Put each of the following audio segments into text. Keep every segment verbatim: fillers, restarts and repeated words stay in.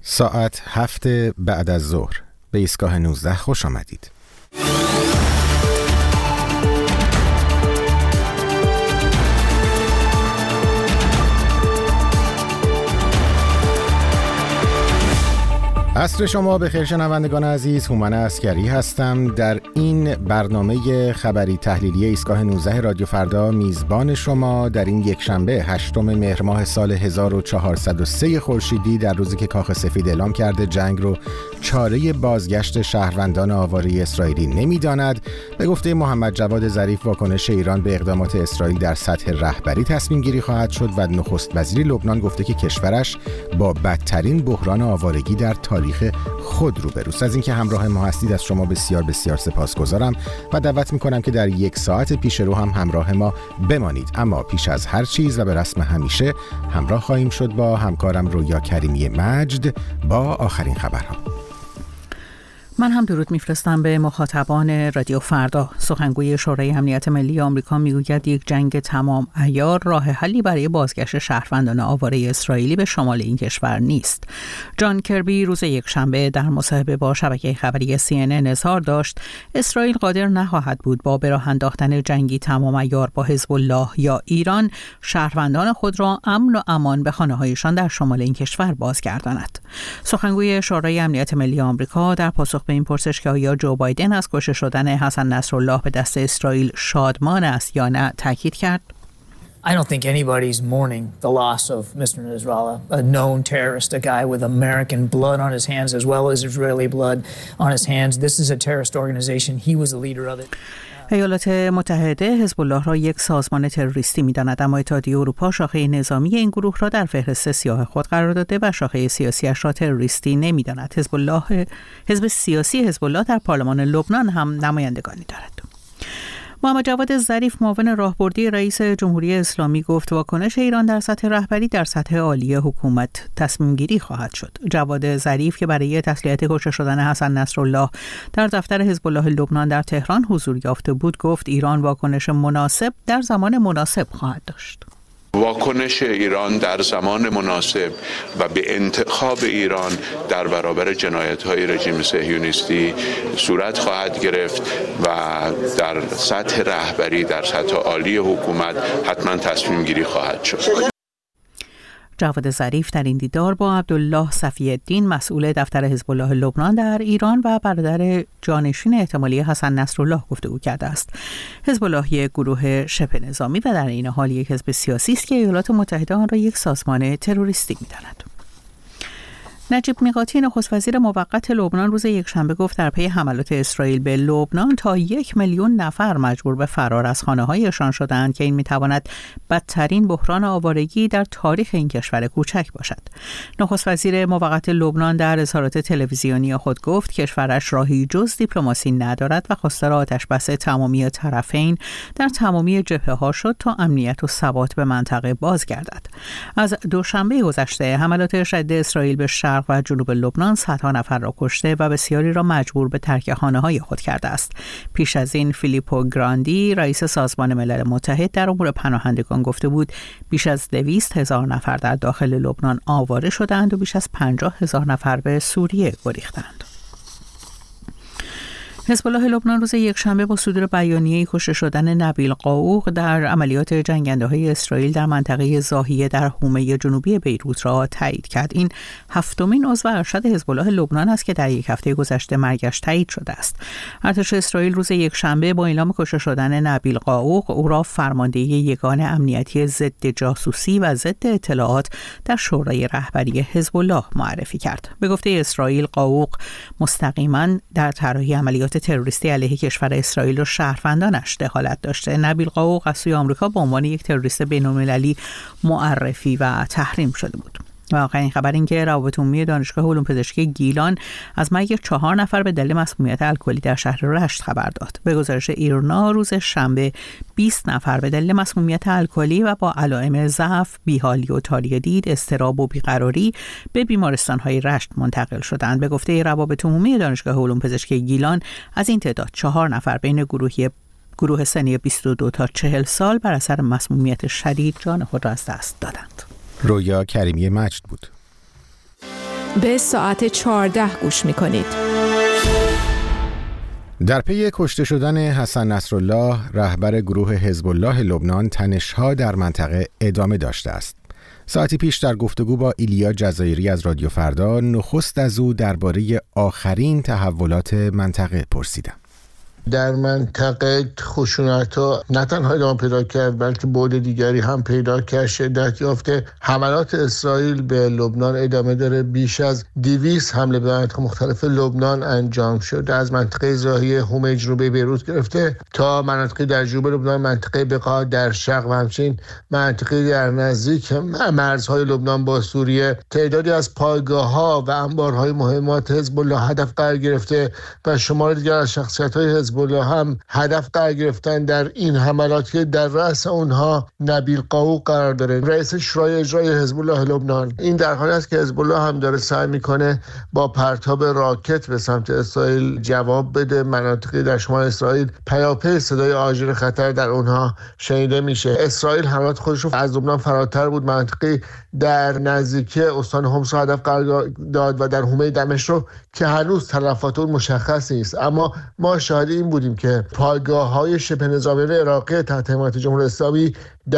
ساعت هفت بعد از ظهر به ایستگاه نوزده خوش آمدید. عصر شما بخیر شنوندگان عزیز، هومن عسکری هستم. در این برنامه خبری تحلیلی ایستگاه نوزده رادیو فردا میزبان شما در این یک شنبه هشتم مهر ماه سال هزار و چهارصد و سه خورشیدی، در روزی که کاخ سفید اعلام کرده جنگ رو چاره بازگشت شهروندان آواره اسرائیلی نمیداند. به گفته محمد جواد ظریف، واکنش ایران به اقدامات اسرائیل در سطح رهبری تصمیم گیری خواهد شد و نخست وزیر لبنان گفته که کشورش با بدترین بحران آوارگی در تاریخ خود روبروست. از اینکه همراه ما هستید از شما بسیار بسیار سپاسگزارم و دعوت میکنم که در یک ساعت پیش رو هم همراه ما بمانید. اما پیش از هر چیز و به رسم همیشه همراه خواهیم شد با همکارم رویا کریمی مجد با آخرین خبرها. من هم درود میفرستم به مخاطبان رادیو فردا. سخنگوی شورای امنیت ملی آمریکا میگوید یک جنگ تمام عیار راه حلی برای بازگشت شهروندان آواره اسرائیلی به شمال این کشور نیست. جان کربی روز یکشنبه در مصاحبه با شبکه خبری سی ان ان اظهار داشت اسرائیل قادر نخواهد بود با به راه انداختن جنگی تمام عیار با حزب الله یا ایران شهروندان خود را امن و امان به خانه‌هایشان در شمال این کشور بازگرداند. سخنگوی شورای امنیت ملی آمریکا در پاسخ به این پرسش که آیا جو بایدن از کشته شدن حسن نصرالله به دست اسرائیل شادمان است یا نه تاکید کرد. I don't think anybody's mourning the loss of Mister Nasrallah, a known terrorist, a guy with American blood on his hands as well as Israeli blood on his hands. This is a terrorist organization. He was the leader of it. ایالات متحده حزب الله را یک سازمان تروریستی می‌داند، اما اتحادیه اروپا شاخه نظامی این گروه را در فهرست سیاه خود قرار داده و شاخه سیاسیش را تروریستی نمی‌داند. حزب الله حزب سیاسی حزب الله در پارلمان لبنان هم نمایندگانی دارد. محمد جواد ظریف معاون راهبردی رئیس جمهوری اسلامی گفت واکنش ایران در سطح رهبری در سطح عالی حکومت تصمیم گیری خواهد شد. جواد ظریف که برای تسلیت کشته شدن حسن نصرالله در دفتر حزب الله لبنان در تهران حضور یافته بود گفت ایران واکنش مناسب در زمان مناسب خواهد داشت. واکنش ایران در زمان مناسب و به انتخاب ایران در برابر جنایت‌های رژیم صهیونیستی صورت خواهد گرفت و در سطح رهبری در سطح عالی حکومت حتما تصمیم گیری خواهد شد. جواد ظریف در این دیدار با عبدالله صفی الدین مسئول دفتر حزب الله لبنان در ایران و برادر جانشین احتمالی حسن نصرالله گفتگو کرده است. حزب الله یک گروه شبه نظامی و در این حال یک حزب سیاسی است که ایالات متحده آن را یک سازمان تروریستی می‌داند. نجیب میقاتی نخست وزیر موقت لبنان روز یکشنبه گفت در پی حملات اسرائیل به لبنان تا یک میلیون نفر مجبور به فرار از خانه‌هایشان شدند که این میتواند بدترین بحران آوارگی در تاریخ این کشور کوچک باشد. نخست وزیر موقت لبنان در اظهارات تلویزیونی خود گفت کشورش راهی جز دیپلماسی ندارد و خواستار آتشبس تمامی طرفین در تمامی جبهه‌ها شد تا امنیت و ثبات به منطقه بازگردد. از دوشنبه گذشته حملات شدید اسرائیل به شرق و جنوب لبنان صدها نفر را کشته و بسیاری را مجبور به ترک خانه‌های خود کرده است. پیش از این فیلیپو گراندی رئیس سازمان ملل متحد در امور پناهندگان گفته بود بیش از دویست هزار نفر در داخل لبنان آواره شدند و بیش از پنجاه هزار نفر به سوریه گریختند. حزب الله لبنان روز یکشنبه با صدور بیانیه‌ای کشته شدن نبیل قاوق در عملیات جنگنده‌های اسرائیل در منطقه ضاحیه در حومه جنوبی بیروت را تایید کرد. این هفتمین عضو ارشد حزب الله لبنان است که در یک هفته گذشته مرگش تایید شده است. ارتش اسرائیل روز یکشنبه با اعلام کشته شدن نبیل قاوق او را فرمانده یگان امنیتی ضد جاسوسی و ضد اطلاعات در شورای رهبری حزب الله معرفی کرد. به گفته اسرائیل قاوق مستقیما در طراحی عملیات تروریستی علیه کشور اسرائیل و شهروندانش دخالت داشته. نبیل قاوق از سوی آمریکا به عنوان یک تروریست بین‌المللی معرفی و تحریم شده بود. و آخرین خبر این که روابط عمومی دانشگاه علوم پزشکی گیلان از مرگ چهار نفر به دلیل مسمومیت الکلی در شهر رشت خبر داد. به گزارش ایرنا روز شنبه بیست نفر به دلیل مسمومیت الکلی و با علائم ضعف، بیحالی و تاریک دید، اضطراب و بیقراری به بیمارستان‌های رشت منتقل شدند. به گفته روابط عمومی دانشگاه علوم پزشکی گیلان از این تعداد چهار نفر بین گروهی گروه سنی بیست و دو تا چهل سال بر اثر مسمومیت شدید جان خود را از دست دادند. رویا کریمی مجد بود. به ساعت چهارده گوش می کنید. در پی کشته شدن حسن نصرالله، رهبر گروه حزب الله لبنان، تنش‌ها در منطقه ادامه داشته است. ساعتی پیش در گفتگو با ایلیا جزایری از رادیو فردا، نخست از او درباره آخرین تحولات منطقه پرسیدم. در منطقه خشونت‌ها نه تنها ادامه پیدا کرد بلکه بعد دیگری هم پیدا کرد، شدت یافته. حملات اسرائیل به لبنان ادامه داره. بیش از دویست حمله به مناطق مختلف لبنان انجام شده، از منطقه زاهیه حومه جنوبی بیروت گرفته تا مناطق در جنوب لبنان، منطقه بقا در شرق و همچنین منطقه در نزدیک مرزهای لبنان با سوریه. تعدادی از پایگاه‌ها و انبارهای مهمات حزب الله هدف قرار گرفته و شمار دیگر از شخصیت‌های حزب الله هم هدف قرار گرفتن در این حملات که در رأس اونها نبیل قاوق قرار داره، رئیس شورای اجرایی حزب الله لبنان. این در حالی است که حزب الله هم داره سعی میکنه با پرتاب راکت به سمت اسرائیل جواب بده. مناطقی در شمال اسرائیل پیاپی صدای آژیر خطر در اونها شنیده میشه. اسرائیل حملات خودش رو از لبنان فراتر بود، منطقی در نزدیکی استان حمص هدف قرار داد و در حومه دمشق رو که هنوز تلفات اون مشخص نیست، اما ما شاهد این بودیم که پایگاه‌های شبه نظامی عراقی تحت حمایت جمهوری اسلامی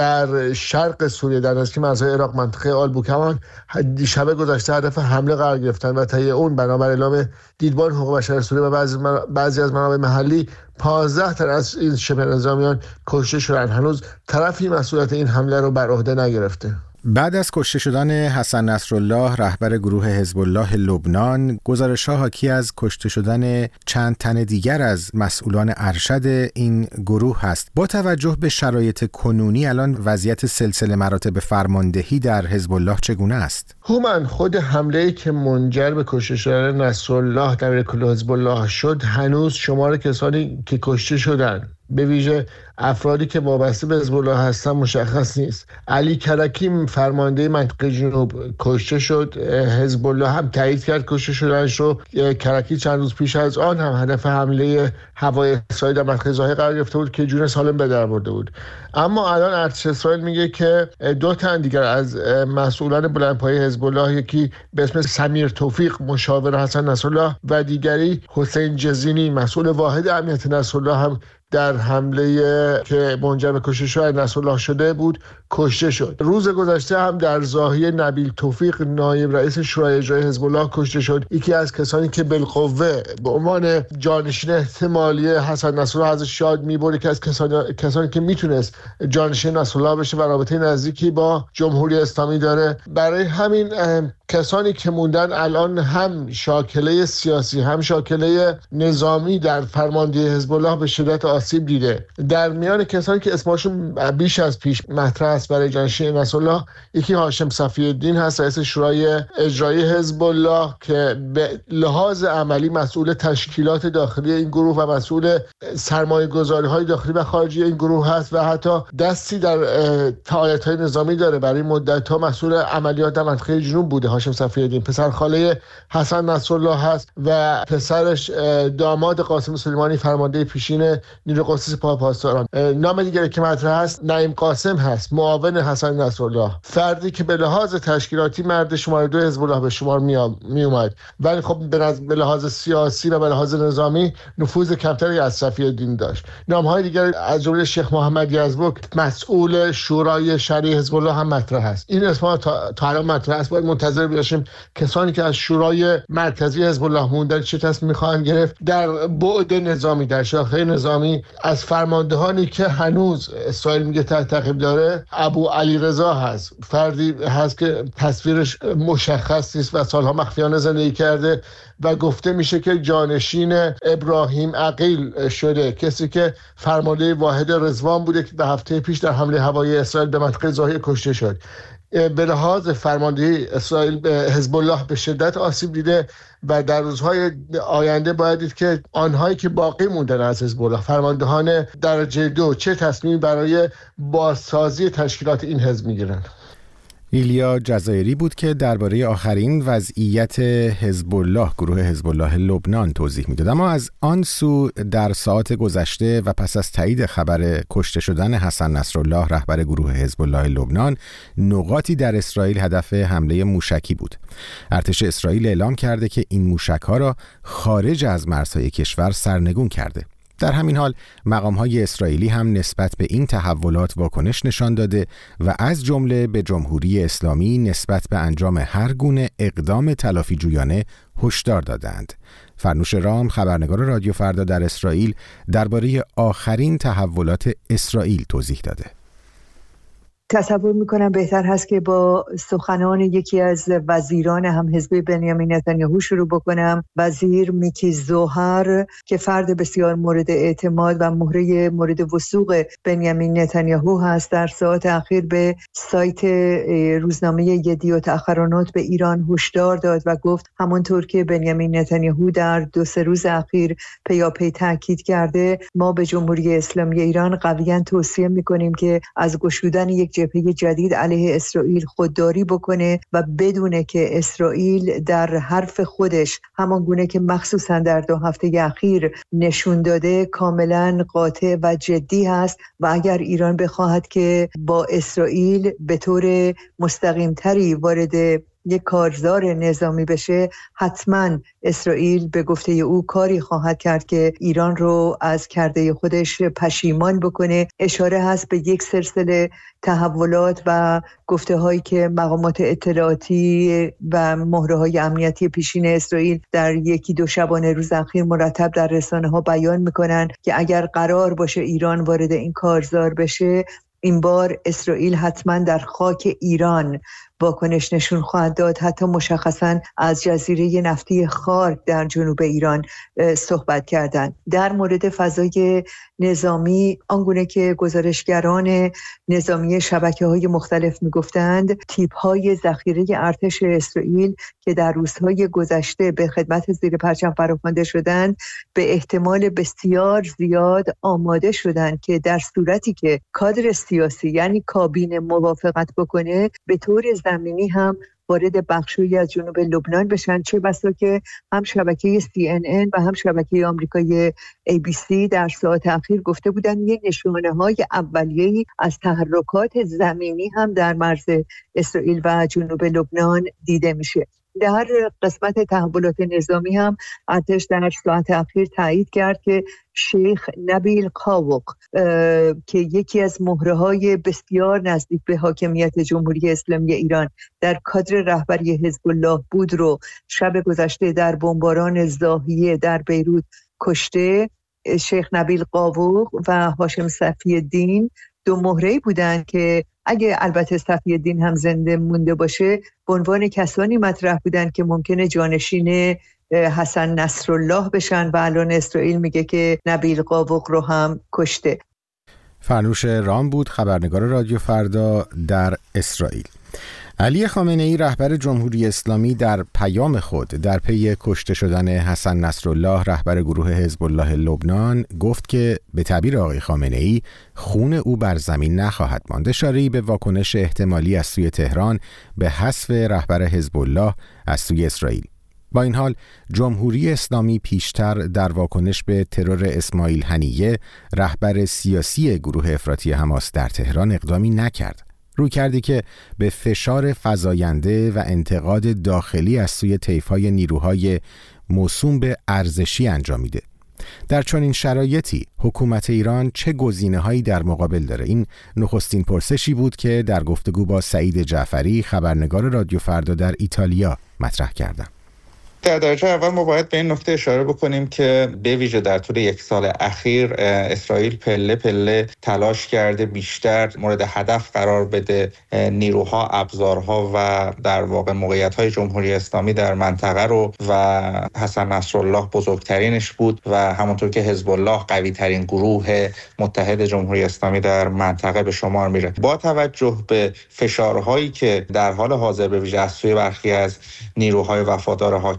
در شرق سوریه در نزدیکی مرزهای عراق منطقه آلبوکمان شب گذشته هدف حمله قرار گرفتن و طی اون بنابر اعلام دیدبان حقوق بشر سوریه و بعضی بعضی از منابع محلی پانزده تن از این شبه نظامیان کشته شدن. هنوز طرفی مسئولیت این حمله رو بر عهده نگرفته. بعد از کشته شدن حسن نصرالله، رهبر گروه حزب الله لبنان، گزارش‌ها حاکی از کشته شدن چند تن دیگر از مسئولان ارشد این گروه است. با توجه به شرایط کنونی الان وضعیت سلسله مراتب فرماندهی در حزب الله چگونه است؟ هومن، خود حمله‌ای که منجر به کشته شدن نصرالله در کل حزب الله شد، هنوز شمار کسانی که کشته شدند به ویژه افرادی که وابسته به حزب الله هستن مشخص نیست. علی کرکی فرمانده منطقه جنوب کشته شد. حزب الله هم تایید کرد کشته شدنش رو. کرکی چند روز پیش از آن هم هدف حمله هوایی اسرائیل در منطقه زاهیه قرار گرفته بود که جون سالم به در برده بود. اما الان ارتش اسرائیل میگه که دو تن دیگر از مسئولان بلندپایه حزب الله، یکی به اسم سمیر توفیق مشاور حسن نصرالله و دیگری حسین جزینی مسئول واحد امنیت نصرالله هم در حمله که منجر به کشته شدن نصرالله شده بود کشته شد. روز گذشته هم در زاهیه نبیل توفیق نایب رئیس شورای اجرایی حزب الله کشته شد، یکی از کسانی که بالقوه به عنوان جانشین احتمالی حسن نصرالله ازش یاد می‌بره که از کسانی کسانی که میتونست جانشین نصرالله بشه و رابطه نزدیکی با جمهوری اسلامی داره. برای همین کسانی که موندن الان هم شاکله سیاسی هم شاکله نظامی در فرماندهی حزب الله به شدت آسیب دیده. در میان کسانی که اسمشون بیش از پیش مطرح است برای جانشین نصرالله، یکی هاشم صفی الدین هست، رئیس شورای اجرایی حزب الله که به لحاظ عملی مسئول تشکیلات داخلی این گروه و مسئول سرمایه‌گذاری‌های داخلی و خارجی این گروه هست و حتی دستی در فعالیت‌های نظامی داره. برای مدت‌ها مسئول عملیات در منطقه جنوب بوده. هاشم صفی الدین پسر خاله حسن نصرالله هست و پسرش داماد قاسم سلیمانی فرمانده پیشین نیروی قدس سپاه پاسداران. نام دیگری که مطرح هست نعیم قاسم هست، معاون حسن نصرالله، فردی که به لحاظ تشکیلاتی مرد شماره دو حزب الله به شمار می اومد، ولی خب به لحاظ سیاسی و به لحاظ نظامی نفوذ کمتری از صفی الدین داشت. نام‌های دیگر از جمله شیخ محمد یزبک مسئول شورای شرعی حزب الله هم مطرح است. این اسم‌ها تا الان مطرح است. باید منتظر باشیم کسانی که از شورای مرکزی حزب الله موندن چه تصمیم می‌خواهند گرفت. در بعد نظامی، در شاخه نظامی، از فرماندهانی که هنوز اسرائیل میگه تحت تعقیب داره، ابو علی رضا هست، فردی هست که تصویرش مشخص نیست و سالها مخفیانه زندگی کرده و گفته میشه که جانشین ابراهیم عقیل شده، کسی که فرمانده واحد رضوان بوده که به هفته پیش در حمله هوایی اسرائیل به منطقه زاهیه کشته شد. به لحاظ فرماندهی اسرائیل به حزب الله به شدت آسیب دیده و در روزهای آینده باید دید که آنهایی که باقی موندن از حزب الله، فرماندهان درجه دو، چه تصمیمی برای بازسازی تشکیلات این حزب میگیرن. ایلیا جزایری بود که درباره آخرین وضعیت حزب الله، گروه حزب الله لبنان توضیح میداد. اما از آن سو در ساعات گذشته و پس از تایید خبر کشته شدن حسن نصرالله رهبر گروه حزب الله لبنان، نقاطی در اسرائیل هدف حمله موشکی بود. ارتش اسرائیل اعلام کرده که این موشک‌ها را خارج از مرزهای کشور سرنگون کرده. در همین حال مقام‌های اسرائیلی هم نسبت به این تحولات واکنش نشان داده و از جمله به جمهوری اسلامی نسبت به انجام هر گونه اقدام تلافی جویانه هشدار دادند. فرنوش رام، خبرنگار رادیو فردا در اسرائیل، درباره آخرین تحولات اسرائیل توضیح داده. تصور میکنم بهتر هست که با سخنان یکی از وزیران هم حزب بنیامین نتانیاهو شروع بکنم. وزیر میکی زوهر که فرد بسیار مورد اعتماد و مهره مورد وثوق بنیامین نتانیاهو هست، در ساعات اخیر به سایت روزنامه یدیوت اخرانات به ایران هشدار داد و گفت همانطور که بنیامین نتانیاهو در دو سه روز اخیر پیاپی تاکید کرده، ما به جمهوری اسلامی ایران قویاً توصیه میکنیم که از گشودن یک جبهه جدید علیه اسرائیل خودداری بکنه و بدونه که اسرائیل در حرف خودش همان گونه که مخصوصا در دو هفته اخیر نشون داده کاملا قاطع و جدی هست و اگر ایران بخواهد که با اسرائیل به طور مستقیمتری وارد یک کارزار نظامی بشه، حتما اسرائیل به گفته او کاری خواهد کرد که ایران رو از کرده خودش پشیمان بکنه. اشاره هست به یک سلسله تحولات و گفته هایی که مقامات اطلاعاتی و مهره های امنیتی پیشین اسرائیل در یکی دو شبانه روز اخیر مرتب در رسانه ها بیان میکنن که اگر قرار باشه ایران وارد این کارزار بشه، این بار اسرائیل حتما در خاک ایران واکنش نشون خواهد داد. حتی مشخصا از جزیره نفتی خارک در جنوب ایران صحبت کردند. در مورد فضای نظامی، آنگونه که گزارشگران نظامی شبکه‌های مختلف میگفتند، تیپ‌های ذخیره ارتش اسرائیل که در روزهای گذشته به خدمت زیر پرچم فراخوانده شدند، به احتمال بسیار زیاد آماده شدند که در صورتی که کادر سیاسی یعنی کابینه موافقت بکنه، به طور زمینی هم وارد بخشی از جنوب لبنان بشن. چه بسا که هم شبکه سی ان ان و هم شبکه آمریکای ای بی سی در ساعات اخیر گفته بودن یک نشانه‌های اولیه‌ای از تحرکات زمینی هم در مرز اسرائیل و جنوب لبنان دیده میشه. در قسمت تحولات نظامی هم ارتش در ساعت اخیر تایید کرد که شیخ نبیل قاوق که یکی از مهره‌های بسیار نزدیک به حاکمیت جمهوری اسلامی ایران در کادر رهبری حزب الله بود رو شب گذشته در بمباران زاهیه در بیروت کشته. شیخ نبیل قاوق و هاشم صفی الدین دو مهره‌ای بودند که اگه البته صفی الدین هم زنده مونده باشه، به عنوان کسانی مطرح بودن که ممکنه جانشین حسن نصرالله بشن و الان اسرائیل میگه که نبیل قاوق رو هم کشته. فرنوش رام بود، خبرنگار رادیو فردا در اسرائیل. علی خامنه ای رهبر جمهوری اسلامی در پیام خود در پی کشته شدن حسن نصرالله رهبر گروه حزب الله لبنان گفت که به تعبیر آقای خامنه ای خون او بر زمین نخواهد ماند، اشاره‌ای به واکنش احتمالی از سوی تهران به حذف رهبر حزب الله از سوی اسرائیل. با این حال جمهوری اسلامی پیشتر در واکنش به ترور اسماعیل هنیه رهبر سیاسی گروه افراطی حماس در تهران اقدامی نکرد، روی کردی که به فشار فزاینده و انتقاد داخلی از سوی طیف‌های نیروهای موسوم به ارزشی انجامیده. در چنین شرایطی حکومت ایران چه گزینه‌هایی در مقابل داره؟ این نخستین پرسشی بود که در گفتگو با سعید جعفری، خبرنگار رادیو فردا در ایتالیا مطرح کردم. در درجه اول ما باید به این نکته اشاره بکنیم که به ویژه در طول یک سال اخیر اسرائیل پله پله تلاش کرده بیشتر مورد هدف قرار بده نیروها، ابزارها و در واقع موقعیت‌های جمهوری اسلامی در منطقه رو و حسن نصرالله بزرگترینش بود و همونطور که حزب الله قوی ترین گروه متحد جمهوری اسلامی در منطقه به شمار میره. با توجه به فشارهایی که در حال حاضر به ویژه از سوی برخی از نیروهای وفادار حاکم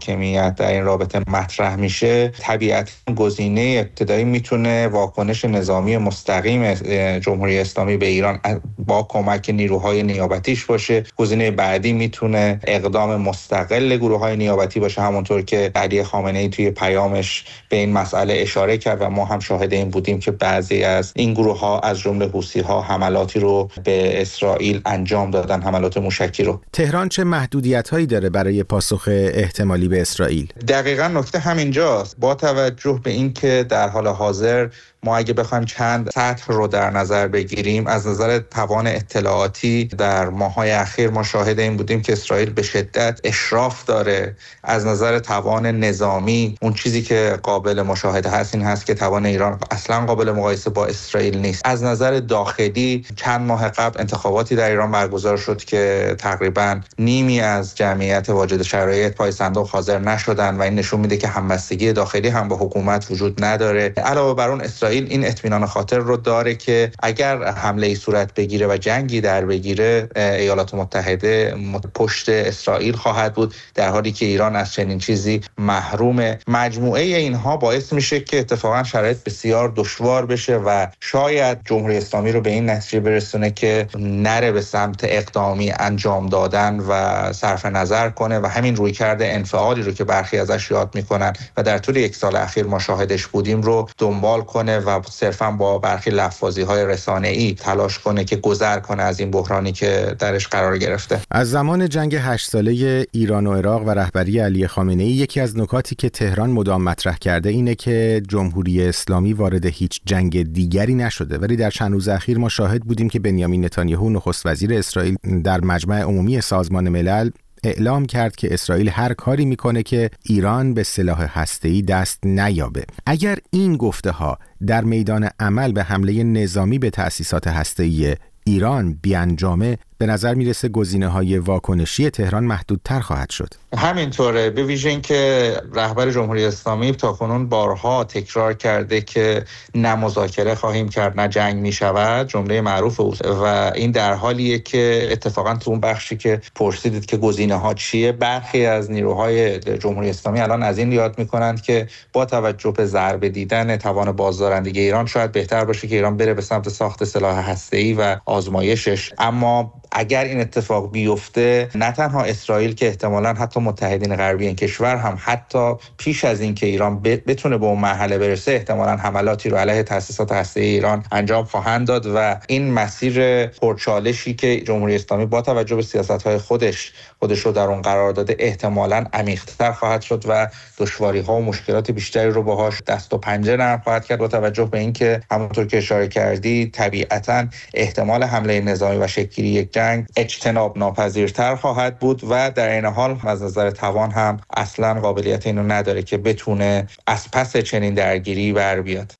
حاکمیت در این رابطه مطرح میشه، طبیعتاً گزینه ابتدایی میتونه واکنش نظامی مستقیم جمهوری اسلامی به ایران با کمک نیروهای نیابتیش باشه. گزینه بعدی میتونه اقدام مستقل گروه‌های نیابتی باشه، همونطور که علی خامنه‌ای توی پیامش به این مسئله اشاره کرد و ما هم شاهد این بودیم که بعضی از این گروه‌ها از جمله حوثی‌ها حملاتی رو به اسرائیل انجام دادن، حملات موشکی رو. تهران چه محدودیت‌هایی داره برای پاسخ احتمالی به اسرائیل؟ دقیقاً نکته همینجاست. با توجه به اینکه در حال حاضر ما اگه بخوایم چند سطح رو در نظر بگیریم، از نظر توان اطلاعاتی در ماه‌های اخیر ما شاهد این بودیم که اسرائیل به شدت اشراف داره. از نظر توان نظامی اون چیزی که قابل مشاهده هست این هست که توان ایران اصلا قابل مقایسه با اسرائیل نیست. از نظر داخلی چند ماه قبل انتخاباتی در ایران برگزار شد که تقریباً نیمی از جمعیت واجد شرایط پای صندوق حاضر نشدن و این نشون میده که همبستگی داخلی هم با حکومت وجود نداره. علاوه بر اون اسرائیل این اطمینان خاطر رو داره که اگر حمله‌ای صورت بگیره و جنگی در بگیره، ایالات متحده پشت اسرائیل خواهد بود، در حالی که ایران از چنین چیزی محرومه. مجموعه اینها باعث میشه که اتفاقا شرایط بسیار دشوار بشه و شاید جمهوری اسلامی رو به این نتیجه برسونه که نره به سمت اقدامی انجام دادن و صرف نظر کنه و همین رویکرد انفعالی رو که برخی ازش یاد میکنن و در طول یک سال اخیر ما شاهدش بودیم رو دنبال کنه و صرفاً با برخی لفاظی‌های رسانه‌ای تلاش کنه که گذر کنه از این بحرانی که درش قرار گرفته. از زمان جنگ هشت ساله ایران و عراق و رهبری علی خامنه‌ای یکی از نکاتی که تهران مدام مطرح کرده اینه که جمهوری اسلامی وارد هیچ جنگ دیگری نشده، ولی در چند روز اخیر ما شاهد بودیم که بنیامین نتانیاهو نخست وزیر اسرائیل در مجمع عمومی سازمان ملل اعلام کرد که اسرائیل هر کاری میکنه که ایران به سلاح هسته‌ای دست نیابه. اگر این گفته ها در میدان عمل به حمله نظامی به تأسیسات هسته‌ای ایران بیانجامه، به نظر میرسه گزینه‌های واکنشی تهران محدودتر خواهد شد. همینطوره، به ویژه اینکه رهبر جمهوری اسلامی تاکنون بارها تکرار کرده که نه مذاکره خواهیم کرد نه جنگ میشود، جمله معروف اوست و این در حالیه که اتفاقا تو اون بخشی که پرسیدید که گزینه‌ها چیه، برخی از نیروهای جمهوری اسلامی الان از این یاد میکنند که با توجه به ضربه دیدن توان بازدارندگی ایران شاید بهتر باشه که ایران بره به سمت ساخت سلاح هسته‌ای و آزمایشش. اما اگر این اتفاق بیفته، نه تنها اسرائیل که احتمالاً حتی متحدین غربی این کشور هم حتی پیش از این که ایران بتونه به اون مرحله برسه احتمالاً حملاتی رو علیه تأسیسات هسته‌ای ایران انجام خواهند داد و این مسیر پرچالشی که جمهوری اسلامی با توجه به سیاست‌های خودش خودش رو در اون قرار داده احتمالاً عمیق‌تر خواهد شد و دشواری‌ها و مشکلات بیشتری رو باهاش دست و پنجه نرم خواهد کرد، با توجه به اینکه همونطور که اشاره کردی طبیعتاً احتمال حمله نظامی و شکل‌گیری یک جنگ اجتناب ناپذیرتر خواهد بود و در این حال از نظر توان هم اصلا قابلیت اینو نداره که بتونه از پس چنین درگیری بر بیاد.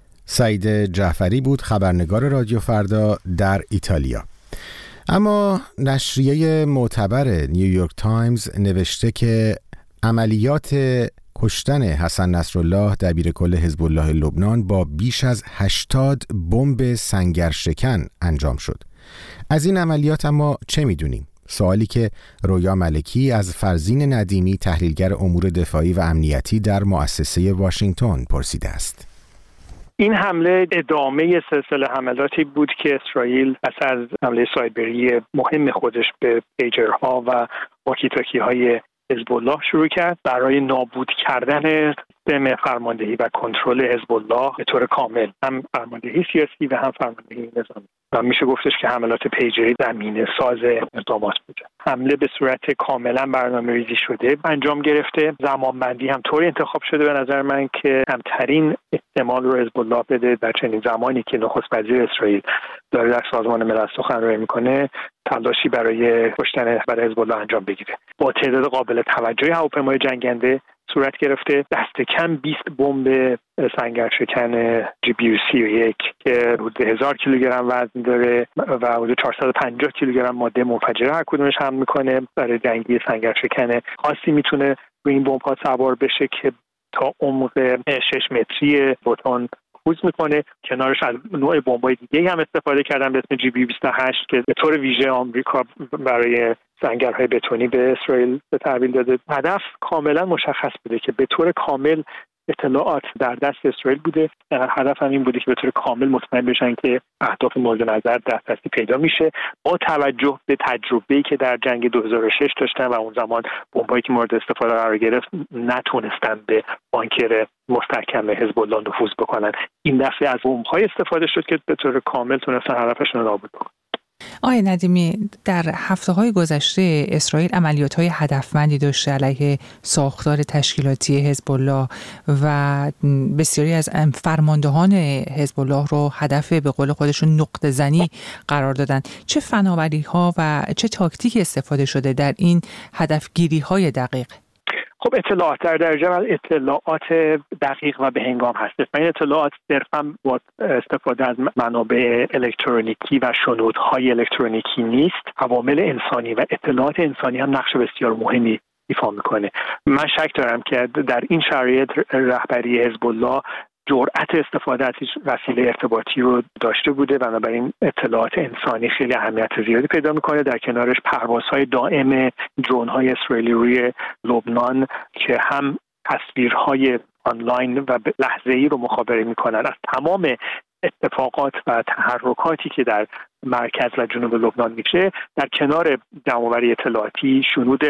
سعید جعفری بود، خبرنگار رادیو فردا در ایتالیا. اما نشریه معتبر نیویورک تایمز نوشته که عملیات کشتن حسن نصرالله دبیرکل حزب الله لبنان با بیش از هشتاد بمب سنگرشکن انجام شد. از این عملیات اما چه میدونیم؟ سوالی که رویا ملکی از فرزین ندیمی تحلیلگر امور دفاعی و امنیتی در مؤسسه واشنگتن پرسیده است. این حمله ادامه سلسله حملاتی بود که اسرائیل پس از حمله سایبری مهم خودش به پیجرها و واکی‌تاکی‌های حزب الله شروع کرد برای نابود کردن سیستم فرماندهی و کنترل حزب الله به طور کامل، هم فرماندهی سیاسی و هم فرماندهی نظامی. و میشه گفتش که حملات پیجری زمینه ساز اقدامات بوده. حمله به صورت کاملا برنامه‌ریزی شده انجام گرفته. زمانبندی هم طوری انتخاب شده به نظر من که کمترین احتمال رو حزب الله بده در چنین زمانی که نخست وزیر اسرائیل داره در سازمان ملل سخنرانی میکنه تلاشی برای کشتن رهبر حزب الله انجام بگیره. با تعداد قابل توجهی هواپیمای جنگنده صورت گرفته، دست کم بیست بمب سنگرشکن جی بی یو سی و یک که حدود هزار کیلوگرم وزن داره و حدود چهارصد و پنجاه کیلوگرم ماده منفجره هر کدومش حمل میکنه. برای جنگی سنگرشکن خاصی میتونه روی این بمب‌ها سوار بشه که تا عمق شش متری بتون نفوذ میکنه. کنارش از نوع بمب‌های دیگه هم استفاده کردن به اسم جی بی بیست و هشت که به طور ویژه آمریکا برای سنگرهای بتونی به اسرائیل به تحویل داده. هدف کاملا مشخص بوده که به طور کامل اطلاعات در دست اسرائیل بوده. هدف هم این بوده که به طور کامل مطمئن بشن که اهداف مورد نظر دسترسی پیدا میشه، با توجه به تجربه‌ای که در جنگ دو هزار و شش داشتن و اون زمان بمبایی که مورد استفاده قرار گرفت نتونستن به بانکر مستحکم حزب الله نفوذ بکنن. این دفعه از بمب‌های استفاده شد که به طور کامل تونستن هدفشون رو نابود بکنن. آقای ندیمی، در هفته‌های گذشته اسرائیل عملیات‌های هدفمندی داشته علیه ساختار تشکیلاتی حزب الله و بسیاری از فرماندهان حزب الله رو هدف به قول خودشون نقطه زنی قرار دادن. چه فناوری‌ها و چه تاکتیکی استفاده شده در این هدفگیری‌های دقیق؟ خب اطلاعات در درجه اول اطلاعات دقیق و به هنگام هست. این اطلاعات صرفا با استفاده از منابع الکترونیکی و شنودهای الکترونیکی نیست، عوامل انسانی و اطلاعات انسانی هم نقش بسیار مهمی ایفا میکنه. من شک دارم که در این شرایط رهبری حزب الله جرأت استفاده از هیچ وسیله ارتباطی رو داشته بوده، بنابراین اطلاعات انسانی خیلی اهمیت زیادی پیدا میکنه. در کنارش پروازهای دائم درون‌های اسرائیلی روی لبنان که هم تصویرهای آنلاین و لحظه‌ای رو مخابره میکنن از تمام اتفاقات و تحرکاتی که در مرکز و جنوب لبنان میشه، در کنار جمع‌آوری اطلاعاتی، شنود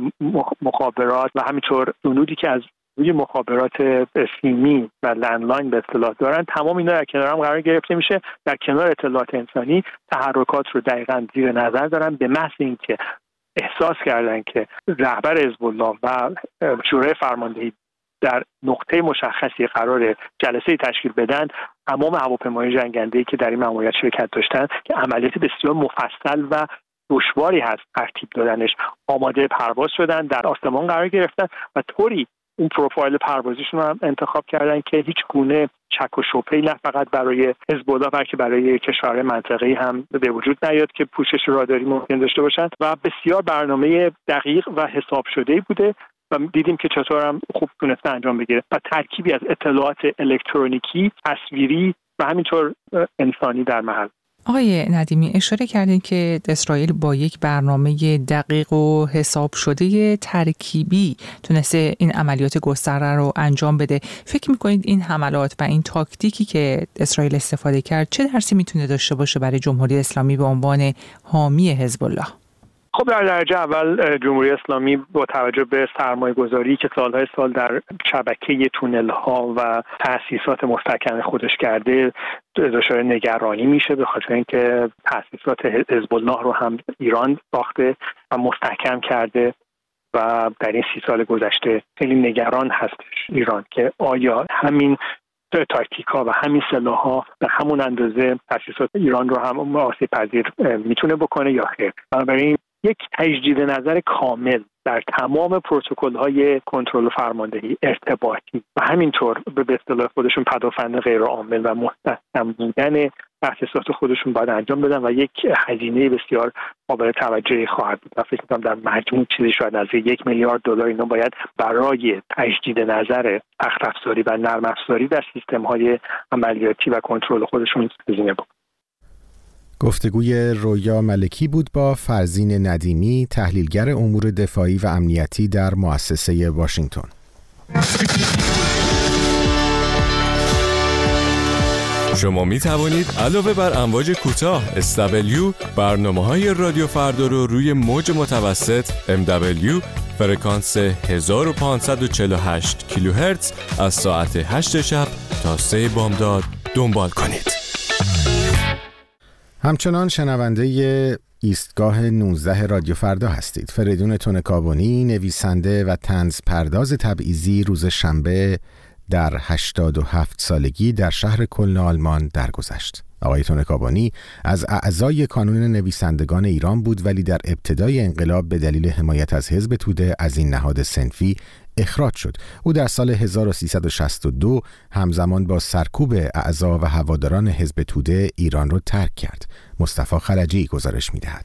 مخابرات و همینطور شنودی که از روی مخابرات سیمی و لندلاین به اصطلاح دارن، تمام اینا در کنار هم قرار گرفته میشه. در کنار اطلاعات انسانی تحرکات رو دقیقاً زیر نظر دارن، به محض اینکه احساس کردن که رهبر حزب الله و شورای فرماندهی در نقطه مشخصی قرار جلسه تشکیل بدن، تمام هواپیماهای جنگنده‌ای که در این ماموریت شرکت داشتن که عملیات بسیار مفصل و دشواری هست ترتیب دادنش، آماده پرواز شدن، در آسمان قرار گرفتن و طوری اون پروفایل پروازیشون رو هم انتخاب کردن که هیچ گونه شک و شبهه‌ای نه فقط برای حزب الله بلکه برای کشورهای منطقه‌ای هم به وجود نیاد که پوشش راداری ممکن داشته باشن و بسیار برنامه دقیق و حساب شده‌ای بوده و دیدیم که چطور هم خوب تونسته انجام بگیره و ترکیبی از اطلاعات الکترونیکی، تصویری و همینطور انسانی در محل. آقای ندیمی، اشاره کردین که اسرائیل با یک برنامه دقیق و حساب شده ترکیبی تونسته این عملیات گسترده رو انجام بده. فکر میکنید این حملات و این تاکتیکی که اسرائیل استفاده کرد چه درسی میتونه داشته باشه برای جمهوری اسلامی به عنوان حامی حزب الله؟ خب در درجه اول جمهوری اسلامی با توجه به سرمایه گذاری که سالهای سال در شبکه تونل ها و تأسیسات مستحکم خودش کرده دچار نگرانی میشه، به خاطر اینکه تأسیسات حزب الله رو هم ایران ساخته و مستحکم کرده و در این سی سال گذشته خیلی نگران هستش ایران که آیا همین تاکتیک‌ها و همین سلاح‌ها به همون اندازه تأسیسات ایران رو هم آسیب پذیر میتونه بکنه یا خیر. بنابراین یک تجدید نظر کامل در تمام پروتکل‌های کنترل و فرماندهی ارتباطی و همینطور به اصطلاح خودشون پدافند غیرعامل و مستحکم بودن تأسیسات خودشون باید انجام بدن و یک هزینه بسیار قابل توجهی خواهد بود. من فکر می‌کنم در مجموع چیزی شاید نزدیک یک میلیارد دلار اینا باید برای تجدید نظر سخت افزاری و نرم افزاری در سیستم‌های عملیاتی و کنترل خودشون هزینه بکنن. گفتگوی رویا ملکی بود با فرزین ندیمی، تحلیلگر امور دفاعی و امنیتی در مؤسسه واشنگتن. شما می توانید علاوه بر امواج کوتاه اس دبلیو برنامه‌های رادیو فردا رو روی موج متوسط ام دبلیو فرکانس هزار و پانصد و چهل و هشت کیلوهرتز از ساعت هشت شب تا سه بامداد دنبال کنید. همچنان شنونده ایستگاه نوزده رادیو فردا هستید. فریدون تونکابونی، نویسنده و طنز پرداز تبعیضی، روز شنبه در هشتاد و هفت سالگی در شهر کلن آلمان درگذشت. آقای تونکابونی از اعضای کانون نویسندگان ایران بود، ولی در ابتدای انقلاب به دلیل حمایت از حزب توده از این نهاد صنفی اخراج شد. او در سال هزار و سیصد و شصت و دو همزمان با سرکوب اعضا و هواداران حزب توده ایران را ترک کرد. مصطفی خلجی گزارش می‌دهد.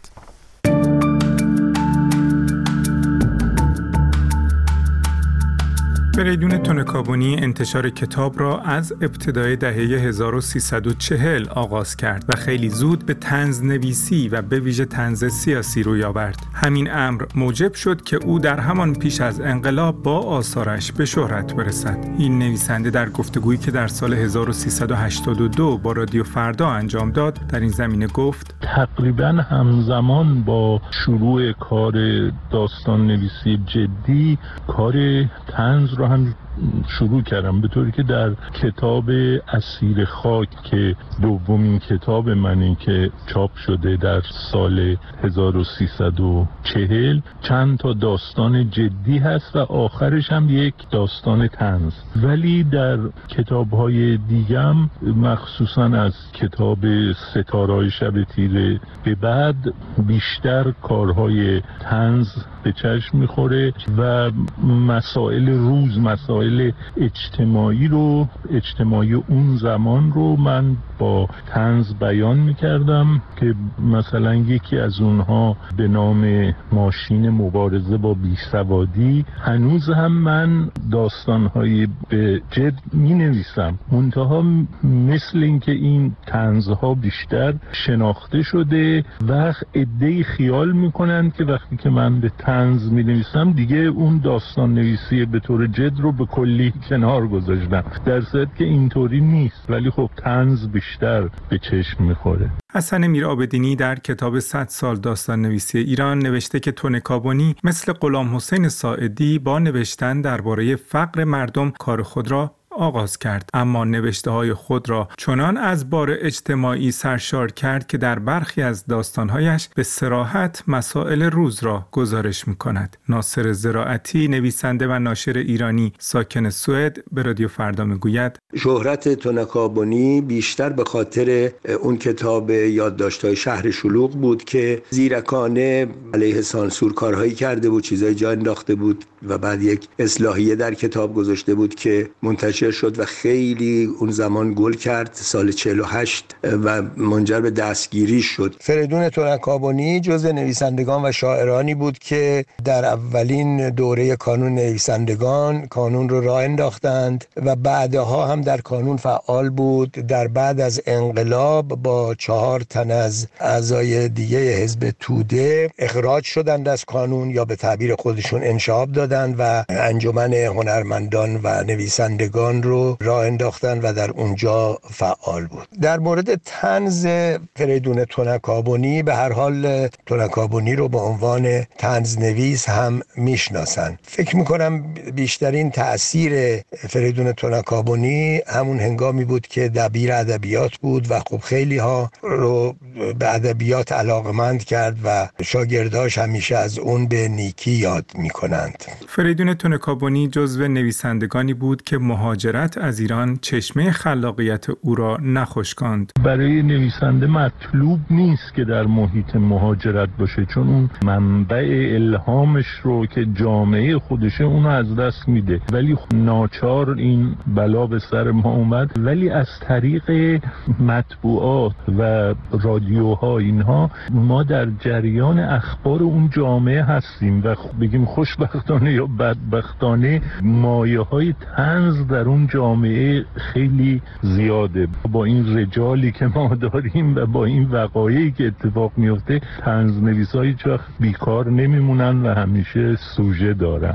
فریدون تنکابنی انتشار کتاب را از ابتدای دهه هزار و سیصد و چهل آغاز کرد و خیلی زود به طنز نویسی و به ویژه طنز سیاسی روی آورد. همین امر موجب شد که او در همان پیش از انقلاب با آثارش به شهرت برسد. این نویسنده در گفتگویی که در سال هزار و سیصد و هشتاد و دو با رادیو فردا انجام داد در این زمینه گفت: تقریباً همزمان با شروع کار داستان نویسی جدی کار طنز رو هم شروع کردم، به طوری که در کتاب اسیر خاک که دومین کتاب منی که چاپ شده در سال هزار و سیصد و چهل چند تا داستان جدی هست و آخرش هم یک داستان طنز. ولی در کتاب‌های دیگم مخصوصا از کتاب ستاره‌های شب تیره به بعد بیشتر کارهای طنز به چشم میخوره و مسائل روز، مسائل اجتماعی رو اجتماعی اون زمان رو من با طنز بیان میکردم که مثلا یکی از اونها به نام ماشین مبارزه با بیسوادی هنوز هم من داستانهای به جد می نویسم، منتها مثل اینکه این طنزها بیشتر شناخته شده و عده‌ای خیال میکنن که وقتی که من به طنز می نویسم دیگه اون داستان نویسی به طور جد رو به کلی کنار گذاشتم، در صورتی که اینطوری نیست، ولی خب طنز بیشتر به چشم میخوره. حسن میرعابدینی در کتاب صد سال داستان نویسی ایران نوشته که تنکابنی مثل غلام حسین ساعدی با نوشتن درباره فقر مردم کار خود را آغاز کرد، اما نوشته‌های خود را چنان از بار اجتماعی سرشار کرد که در برخی از داستان‌هایش به صراحت مسائل روز را گزارش می‌کند. ناصر زراعتی، نویسنده و ناشر ایرانی ساکن سوئد، به رادیو فردا میگوید: شهرت تنکابنی بیشتر به خاطر اون کتاب یادداشت‌های شهر شلوغ بود که زیرکانه علیه سانسور کارهایی کرده بود، چیزای جا انداخته بود و بعد یک اصلاحیه در کتاب گذاشته بود که منتشر شد و خیلی اون زمان گل کرد، سال چهل و هشت، و منجر به دستگیری شد. فریدون تنکابنی جزو نویسندگان و شاعرانی بود که در اولین دوره کانون نویسندگان کانون رو راه انداختند و بعدها هم در کانون فعال بود. در بعد از انقلاب با چهار تن از اعضای دیگه حزب توده اخراج شدند از کانون یا به تعبیر خودشون انشعاب دادند و انجمن هنرمندان و نویسندگان رو راه انداختن و در اونجا فعال بود. در مورد طنز فریدون تنکابنی، به هر حال تنکابنی رو به عنوان طنز نویس هم میشناسن. فکر میکنم بیشترین تأثیر فریدون تنکابنی همون هنگامی بود که دبیر ادبیات بود و خب خیلی ها رو به ادبیات علاقمند کرد و شاگرداش همیشه از اون به نیکی یاد میکنند. فریدون تنکابنی جزو نویسندگانی بود که مهاجرت از ایران چشمه خلاقیت او را نخشکاند. برای نویسنده مطلوب نیست که در محیط مهاجرت باشه، چون اون منبع الهامش رو که جامعه خودشه اونو از دست میده، ولی ناچار این بلا به سر ما اومد. ولی از طریق مطبوعات و رادیوها اینها ما در جریان اخبار اون جامعه هستیم و بگیم خوشبختانه یا بدبختانه مایه های طنز در اون جامعه خیلی زیاده. با این رجالی که ما داریم و با این وقایعی که اتفاق میفته، طنز نویسایی هیچ وقت بیکار نمیمونن و همیشه سوژه دارن.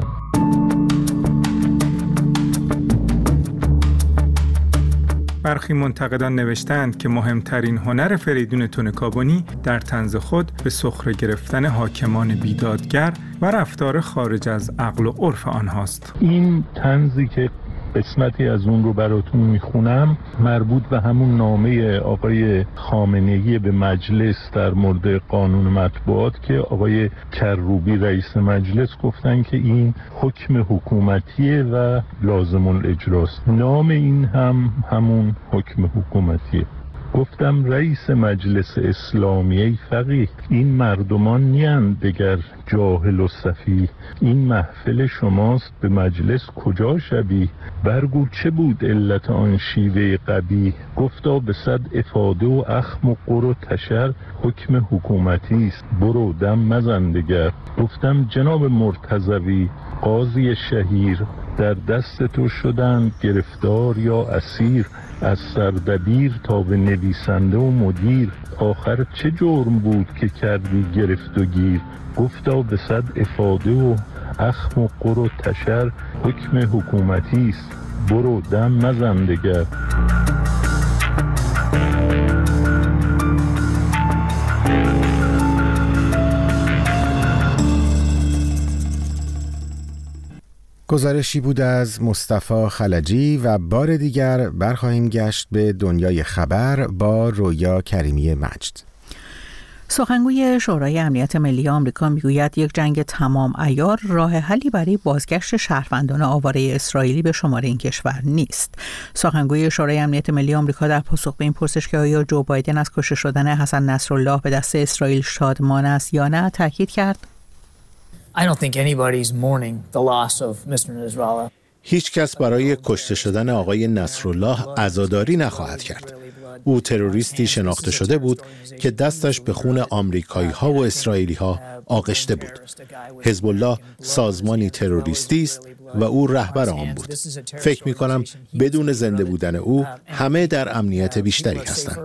برخی منتقدان نوشتند که مهمترین هنر فریدون تنکابنی در طنز خود به سخره گرفتن حاکمان بیدادگر و رفتار خارج از عقل و عرف آنهاست. این طنزی که قسمتی از اون رو براتون میخونم مربوط به همون نامه آقای خامنه‌ای به مجلس در مورد قانون مطبوعات که آقای کروبی رئیس مجلس گفتن که این حکم حکومتیه و لازم الاجراست. نام این هم همون حکم حکومتیه. گفتم رئیس مجلس اسلامی ای فقیه، این مردمان نیند دگر جاهل و سفیه، این محفل شماست به مجلس کجا شبیه، برگو چه بود علت آن شیوه قبیح، گفتا به صد افاده و اخم و قر و تشر حکم حکومتی است، برو دم مزن دگر. گفتم جناب مرتضوی قاضی شهیر، در دست تو شدند گرفتار یا اسیر، از سردبیر تا به نویسنده و مدیر. آخر چه جرم بود که کردی گرفت و گیر؟ گفتا به صد افاده و اخم و قر و تشر، حکم حکومتی است برو دم مزن دگر. گزارشی بود از مصطفی خلجی و بار دیگر برخواهیم گشت به دنیای خبر با رویا کریمی مجد. سخنگوی شورای امنیت ملی آمریکا میگوید یک جنگ تمام عیار راه حلی برای بازگشت شهروندان آواره اسرائیلی به شمال این کشور نیست. سخنگوی شورای امنیت ملی آمریکا در پاسخ به این پرسش که آیا جو بایدن از کشته شدن حسن نصرالله به دست اسرائیل شادمان است یا نه تاکید کرد: I don't think anybody's mourning the loss of mister Nasrallah. هیچ کس برای کشته شدن آقای نصرالله عزاداری نخواهد کرد. او تروریستی شناخته شده بود که دستش به خون آمریکایی ها و اسرائیلی ها آغشته بود. حزب الله سازمانی تروریستی است و او رهبر آن بود. فکر می کنم بدون زنده بودن او همه در امنیت بیشتری هستند.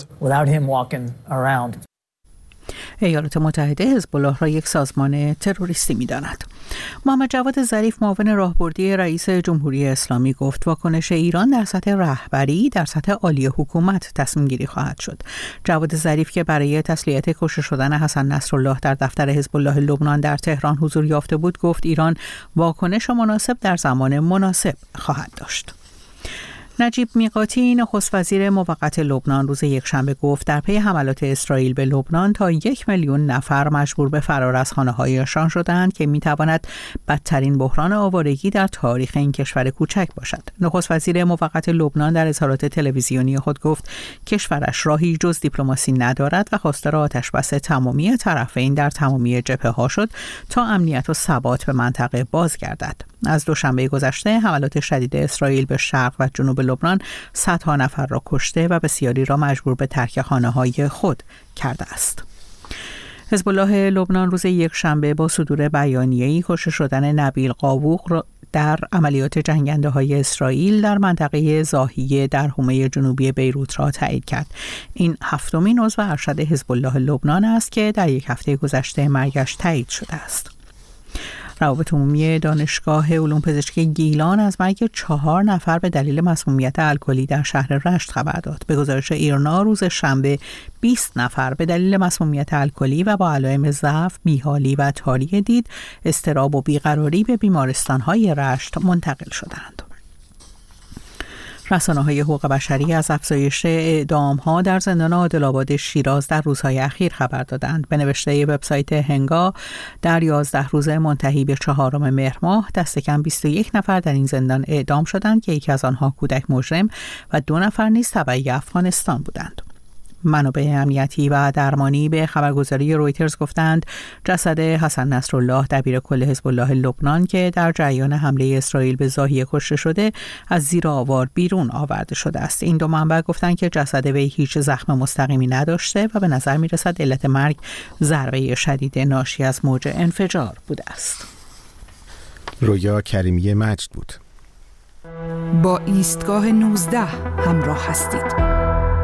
ایالات متحده حزب الله را یک سازمان تروریستی می‌داند. محمد جواد ظریف معاون راهبردی رئیس جمهوری اسلامی گفت واکنش ایران در سطح رهبری در سطح عالی حکومت تصمیم گیری خواهد شد. جواد ظریف که برای تسلیت کشته شدن حسن نصرالله در دفتر حزب الله لبنان در تهران حضور یافته بود گفت ایران واکنش مناسب در زمان مناسب خواهد داشت. نجیب میقاتی نخست وزیر موقت لبنان روز یکشنبه گفت در پی حملات اسرائیل به لبنان تا یک میلیون نفر مجبور به فرار از خانه‌هایشان شدند که میتواند بدترین بحران آوارگی در تاریخ این کشور کوچک باشد. نخست وزیر موقت لبنان در اظهارات تلویزیونی خود گفت کشورش راهی جز دیپلماسی ندارد و خواستار آتشبس تمامی طرفین در تمامی جبهه‌ها شد تا امنیت و ثبات به منطقه بازگردد. از دوشنبه گذشته حملات شدید اسرائیل به شرق و جنوب لبنان صدها نفر را کشته و بسیاری را مجبور به ترک خانه‌های خود کرده است. حزب الله لبنان روز یکشنبه با صدور بیانیه‌ای کشته شدن نبیل قاووق در عملیات جنگنده‌های اسرائیل در منطقه زاهیه در حومه جنوبی بیروت را تایید کرد. این هفتمین عضو ارشد حزب الله لبنان است که در یک هفته گذشته مرگش تایید شده است. روابط عمومی دانشگاه علوم پزشکی گیلان از مرگ چهار نفر به دلیل مسمومیت الکلی در شهر رشت خبر داد. به گزارش ایرنا روز شنبه بیست نفر به دلیل مسمومیت الکلی و با علائم ضعف، بیحالی و تاری دید، اضطراب و بیقراری به بیمارستان‌های رشت منتقل شدند. رسانه‌های حقوق بشری از افزایش اعدام‌ها در زندان عادل‌آباد شیراز در روزهای اخیر خبر دادند. به نوشته وبسایت هنگا در یازده روز منتهی به چهارم مهر ماه دست کم بیست و یک نفر در این زندان اعدام شدند که یکی از آنها کودک مجرم و دو نفر نیز تبعی افغانستان بودند. منابع امنیتی و درمانی به خبرگزاری رویترز گفتند جسد حسن نصرالله دبیر کل حزب الله لبنان که در جریان حمله اسرائیل به زاهیه کشته شده از زیر آوار بیرون آورده شده است. این دو منبع گفتند که جسد وی هیچ زخم مستقیمی نداشته و به نظر می رسد علت مرگ ضربه شدید ناشی از موج انفجار بوده است. رویا کریمی مجد بود. با ایستگاه نوزده همراه هستید.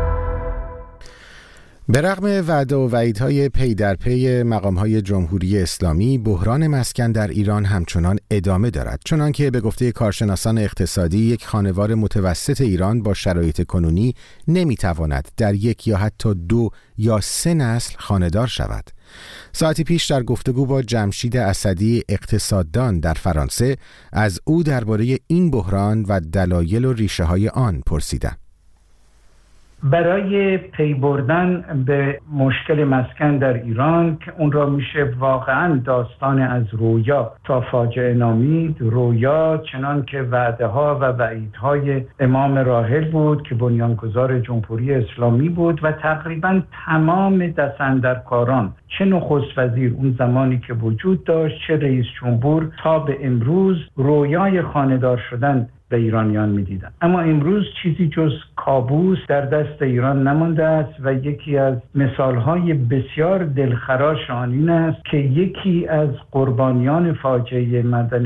به رغم وعده و وعیدهای پی در پی مقامهای جمهوری اسلامی، بحران مسکن در ایران همچنان ادامه دارد، چنانکه به گفته کارشناسان اقتصادی یک خانوار متوسط ایران با شرایط کنونی نمیتواند در یک یا حتی دو یا سه نسل خانه‌دار شود. ساعتی پیش در گفتگو با جمشید اسدی اقتصاددان در فرانسه از او درباره این بحران و دلایل و ریشه‌های آن پرسیدم. برای پی بردن به مشکل مسکن در ایران که اون را میشه واقعا داستان از رویا تا فاجعه نامید. رویا چنان که وعده ها و وعیدهای امام راحل بود که بنیانگذار جمهوری اسلامی بود و تقریبا تمام دستاندرکاران، چه نخست وزیر اون زمانی که وجود داشت، چه رئیس جمهور، تا به امروز رویای خانه‌دار شدن به ایرانیان می‌دیدن. اما امروز چیزی جز کابوس در دست ایران نمانده است و یکی از مثال‌های بسیار دلخراش آن این است که یکی از قربانیان فاجعه معدن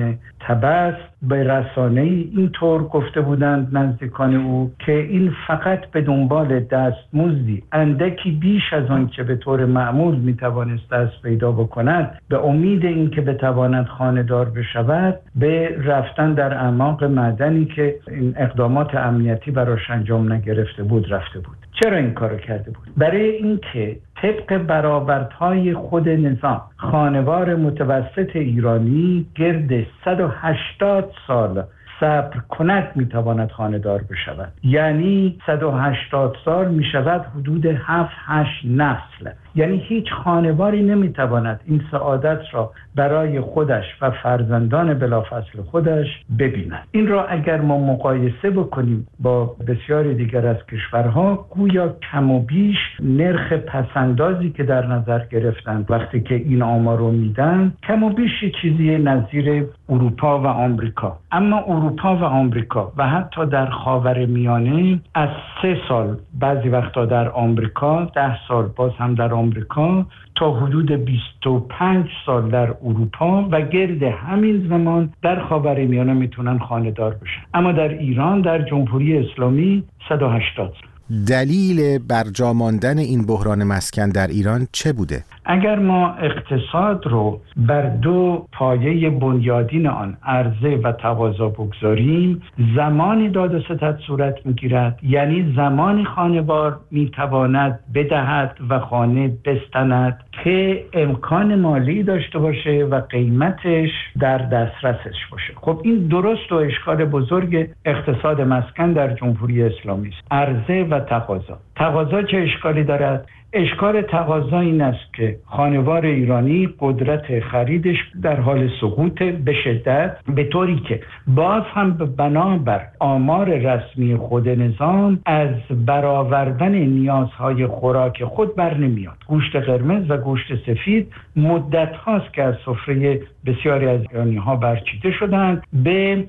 طبس به رسانه اینطور گفته بودند نزدیکان او که این فقط به دنبال دستمزدی اندکی بیش از آن که به طور معمول میتوانست دست پیدا بکند به امید اینکه بتواند خانه‌دار بشود به رفتن در اعماق معدنی که این اقدامات امنیتی براش انجام نگرفته بود رفته بود. چرا این کارو کرده بود؟ برای اینکه طبق برآوردهای خود نظام خانوار متوسط ایرانی گرد صد و هشتاد سال صبر کند میتواند خانه‌دار بشود. یعنی صد و هشتاد سال میشود حدود هفت هشت نسل. یعنی هیچ خانواری نمیتواند این سعادت را برای خودش و فرزندان بلافاصله خودش ببیند. این را اگر ما مقایسه بکنیم با بسیاری دیگر از کشورها، گویا کم و بیش نرخ پسندازی که در نظر گرفتند وقتی که این آمار رو میدن کم و بیش چیزی نظیر اروپا و آمریکا. اما اروپا و آمریکا و حتی در خاورمیانه از سه سال بعضی وقتا در آمریکا، ده سال باز هم در آمریکا تا حدود بیست و پنج سال در اروپا و گرد همین زمان در خاورمیانه میتونن خانه‌دار بشن. اما در ایران در جمهوری اسلامی صد و هشتاد سال. دلیل برجا ماندن این بحران مسکن در ایران چه بوده؟ اگر ما اقتصاد رو بر دو پایه بنیادین آن عرضه و تقاضا بگذاریم، زمانی داد و ستد صورت میگیرد، یعنی زمانی خانوار میتواند بدهد و خانه بستند که امکان مالی داشته باشه و قیمتش در دسترسش باشه. خب این درست و اشکال بزرگ اقتصاد مسکن در جمهوری اسلامی است. عرضه و تقاضا. تقاضا چه اشکالی دارد؟ اشکال تقاضا این است که خانوار ایرانی قدرت خریدش در حال سقوط به شدت، به طوری که باز هم بنابر آمار رسمی خود نظام از برآوردن نیازهای خوراک خود بر نمیاد. گوشت قرمز و گوشت سفید مدت هاست که از سفره بسیاری از ایرانی ها برچیده شدند، به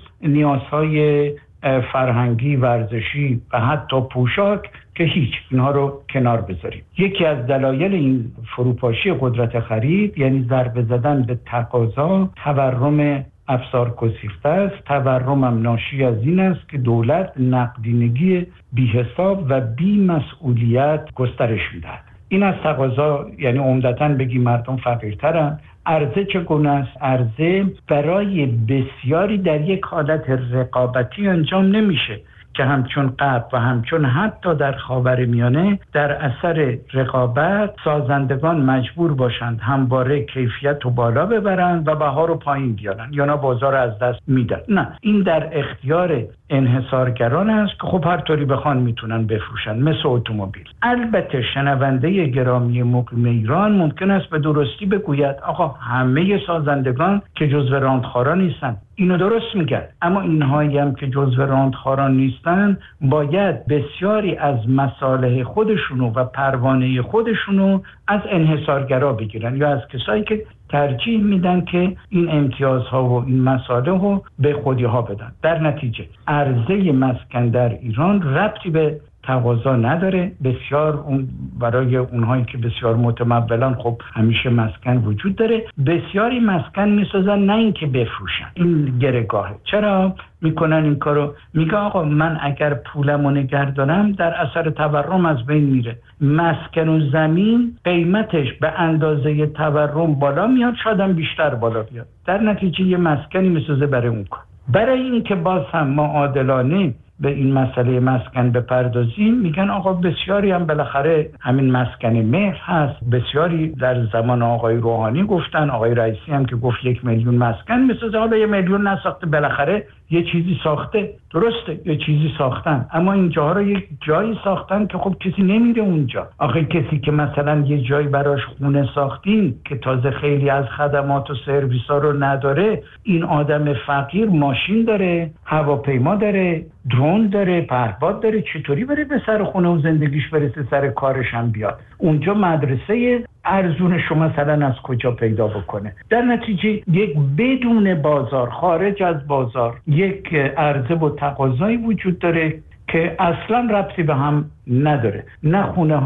نیازهای فرهنگی، ورزشی و حتی پوشاک که هیچ، اینها رو کنار بذاریم. یکی از دلایل این فروپاشی قدرت خرید یعنی ضربه زدن به تقاضا، تورم افزار گسیخته است. تورم هم ناشی از این است که دولت نقدینگی بی حساب و بی مسئولیت گسترش میدهد. این از تقاضا، یعنی عمدتاً بگی مردم فقیرترن. عرضه چگونه است؟ عرضه برای بسیاری در یک حالت رقابتی انجام نمیشه که همچون قبل و همچون حتی در خاورمیانه در اثر رقابت سازندگان مجبور باشند همواره کیفیت رو بالا ببرند و بها رو پایین بیارن یا نه بازار از دست میدن. نه، این در اختیار انحصارگران است که خب هر طوری بخوان میتونن بفروشن، مثل اتومبیل. البته شنونده گرامی مقیم ایران ممکن است به درستی بگوید آقا همه سازندگان که جزو راندخاران نیستن. اینو درست میگن، اما اینهایی هم که جزو راندخاران نیستن باید بسیاری از مصالح خودشونو و پروانه خودشونو از انحصارگرا بگیرن یا از کسایی که ترجیح میدن که این امتیازها و این مصالح رو به خودیها بدن. در نتیجه عرضه مسکن در ایران ربطی به تقاضا نداره. بسیار اون برای اونهایی که بسیار متمولن خب همیشه مسکن وجود داره. بسیاری مسکن میسازن نه اینکه بفروشن. این گرهگاهه. چرا میکنن این کارو؟ میگه آقا من اگر پولمو نگه دارم در اثر تورم از بین میره. مسکن و زمین قیمتش به اندازه تورم بالا میاد، شاید بیشتر بالا بیاد. در نتیجه یه مسکنی میسازه برای اون کار. برای اینکه باز هم ما عادلانه به این مسئله مسکن بپردازیم، میگن آقا بسیاری هم بالاخره همین مسکن مهر هست. بسیاری در زمان آقای روحانی گفتن، آقای رئیسی هم که گفت یک میلیون مسکن میسازه. حالا یه میلیون نساخته، بالاخره یه چیزی ساخته. درسته یه چیزی ساختن، اما این جاها رو یک جایی ساختن که خب کسی نمیره اونجا. آخه کسی که مثلا یه جایی براش خونه ساختین که تازه خیلی از خدمات و سرویس‌ها رو نداره، این آدم فقیر ماشین داره، هواپیما داره، درون داره، پهپاد داره، چطوری بره به سر خونه و زندگیش برسه، سر کارش هم بیاد؟ اونجا مدرسه ارزونش رو مثلا از کجا پیدا بکنه؟ در نتیجه یک بدون بازار، خارج از بازار، یک عرضه و تقاضایی وجود داره که اصلا ربطی به هم نداره. نه خونه هام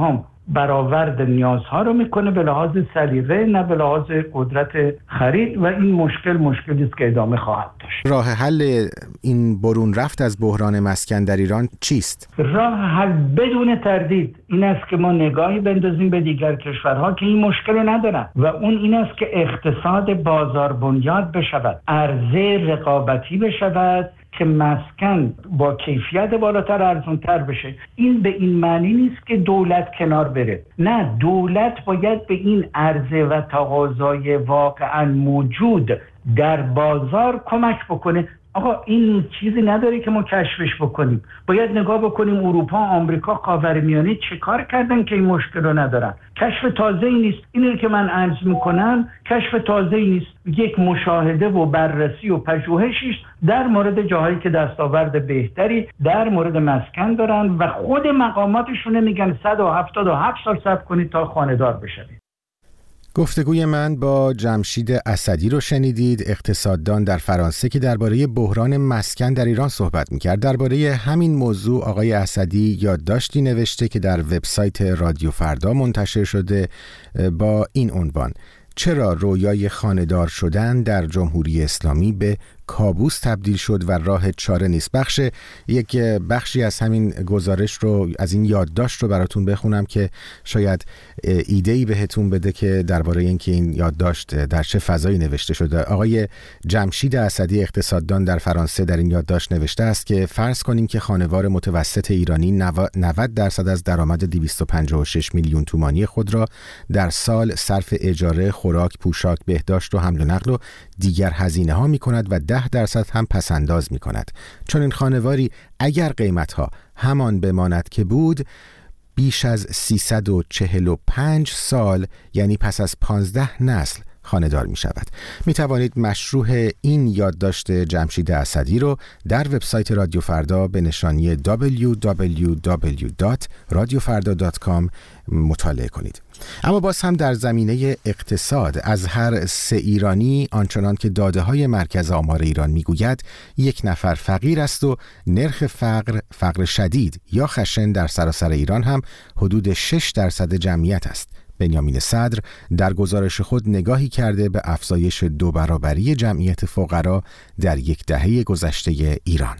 برآورد نیازها رو میکنه به لحاظ سلیقه نه به لحاظ قدرت خرید و این مشکل مشکلی است که ادامه خواهد داشت. راه حل این برون رفت از بحران مسکن در ایران چیست؟ راه حل بدون تردید این است که ما نگاهی بندازیم به دیگر کشورها که این مشکل رو ندارن و اون این است که اقتصاد بازار بنیاد بشود، عرضه رقابتی بشود که مسکن با کیفیت بالاتر ارزان‌تر بشه. این به این معنی نیست که دولت کنار بره، نه، دولت باید به این عرضه و تقاضای واقعا موجود در بازار کمک بکنه. آقا این چیزی نداره که ما کشفش بکنیم، باید نگاه بکنیم اروپا، آمریکا، خاورمیانه چه کار کردن که این مشکل رو ندارن. کشف تازه‌ای نیست، اینه که من عرض میکنم کشف تازه‌ای نیست، یک مشاهده و بررسی و پژوهشی است در مورد جاهایی که دستاورد بهتری در مورد مسکن دارن و خود مقاماتشون میگن صد و هفتاد و هفت سال صبر کنید تا خانه‌دار بشید. گفتگوی من با جمشید اسدی رو شنیدید، اقتصاددان در فرانسه که درباره بحران مسکن در ایران صحبت می‌کرد. درباره همین موضوع آقای اسدی یادداشتی نوشته که در وبسایت رادیو فردا منتشر شده با این عنوان: چرا رویای خانه‌دار شدن در جمهوری اسلامی به کابوس تبدیل شد و راه چاره نیست. بخش یک بخشی از همین گزارش رو، از این یادداشت رو براتون بخونم که شاید ایده‌ای بهتون بده که درباره اینکه این یادداشت در چه فضایی نوشته شده. آقای جمشید اسدی اقتصاددان در فرانسه در این یادداشت نوشته است که فرض کنیم که خانوار متوسط ایرانی نود درصد از درآمد دویست و پنجاه و شش میلیون تومانی خود را در سال صرف اجاره، خوراک، پوشاک، بهداشت و حمل و نقل و دیگر هزینه ها می کند و ده درصد هم پسنداز می کند. چون این خانواری اگر قیمت ها همان بماند که بود، بیش از سیصد و چهل و پنج سال، یعنی پس از پانزده نسل خانه‌دار می شود. می توانید مشروح این یادداشت جمشید اسدی رو در وبسایت رادیو فردا به نشانی دبلیو دبلیو دبلیو دات رادیو فردا دات کام مطالعه کنید. اما باز هم در زمینه اقتصاد، از هر سه ایرانی آنچنان که داده‌های مرکز آمار ایران میگوید یک نفر فقیر است و نرخ فقر، فقر شدید یا خشن در سراسر ایران هم حدود شش درصد جمعیت است. بنیامین صدر در گزارش خود نگاهی کرده به افزایش دو برابری جمعیت فقرا در یک دهه گذشته ایران.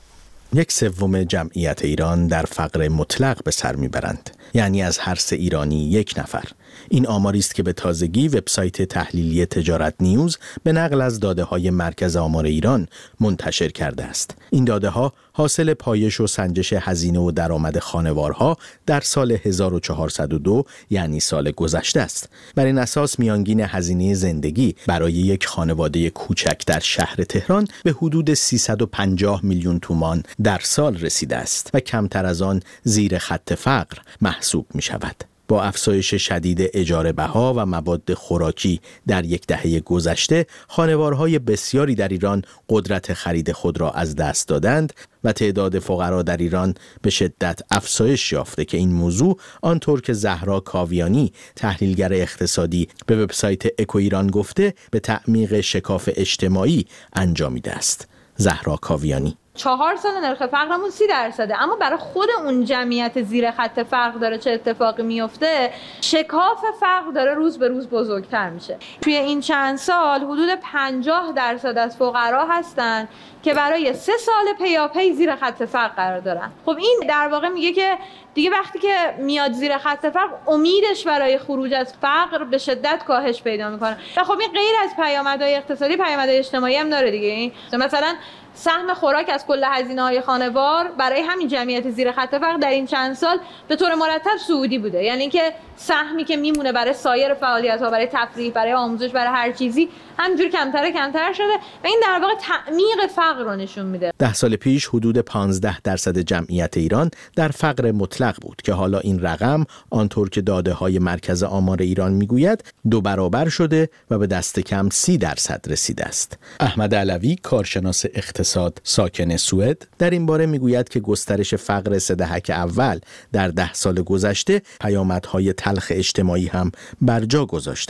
یک سوم جمعیت ایران در فقر مطلق به سر میبرند، یعنی از هر سه ایرانی یک نفر. این آماری است که به تازگی وبسایت تحلیلی تجارت نیوز به نقل از داده‌های مرکز آمار ایران منتشر کرده است. این داده‌ها حاصل پایش و سنجش هزینه و درآمد خانوارها در سال هزار و چهارصد و دو، یعنی سال گذشته است. بر این اساس میانگین هزینه زندگی برای یک خانواده کوچک در شهر تهران به حدود سیصد و پنجاه میلیون تومان در سال رسیده است و کمتر از آن زیر خط فقر محسوب می شود. با افزایش شدید اجاره بها و مواد خوراکی در یک دهه گذشته، خانوارهای بسیاری در ایران قدرت خرید خود را از دست دادند و تعداد فقرا در ایران به شدت افزایش یافته که این موضوع آنطور که زهرا کاویانی تحلیلگر اقتصادی به وبسایت اکو ایران گفته به تعمیق شکاف اجتماعی انجامیده است. زهرا کاویانی: چهار سال نرخ فقرمون سی درصده، اما برای خود اون جمعیت زیر خط فقر داره چه اتفاقی میفته؟ شکاف فقر داره روز به روز بزرگتر میشه. توی این چند سال حدود پنجاه درصد از فقرا هستن که برای سه سال پیاپی زیر خط فقر قرار دارن. خب این در واقع میگه که دیگه وقتی که میاد زیر خط فقر، امیدش برای خروج از فقر به شدت کاهش پیدا میکنه. و خب این غیر از پیامدهای اقتصادی، پیامدهای اجتماعی هم داره دیگه. مثلا سهم خوراک از کل هزینه‌های خانوار برای همین جمعیت زیر خط فقر در این چند سال به طور مرتب صعودی بوده. یعنی اینکه سهمی که میمونه برای سایر فعالیت‌ها، برای تفریح، برای آموزش، برای هر چیزی همینجور کمتر کمتر شده و این در واقع تعمیق فقر رو نشون میده. ده سال پیش حدود پانزده درصد جمعیت ایران در فقر مطلق بود که حالا این رقم آنطور که داده‌های مرکز آمار ایران میگوید دو برابر شده و به دست کم سی درصد رسیده است. احمد علوی، کارشناس اقتصاد ساکن سوئد، در این باره میگوید که گسترش فقر سه دهک اول در ده سال گذشته پیامدهای تلخ اجتماعی هم بر جا گذاشته است.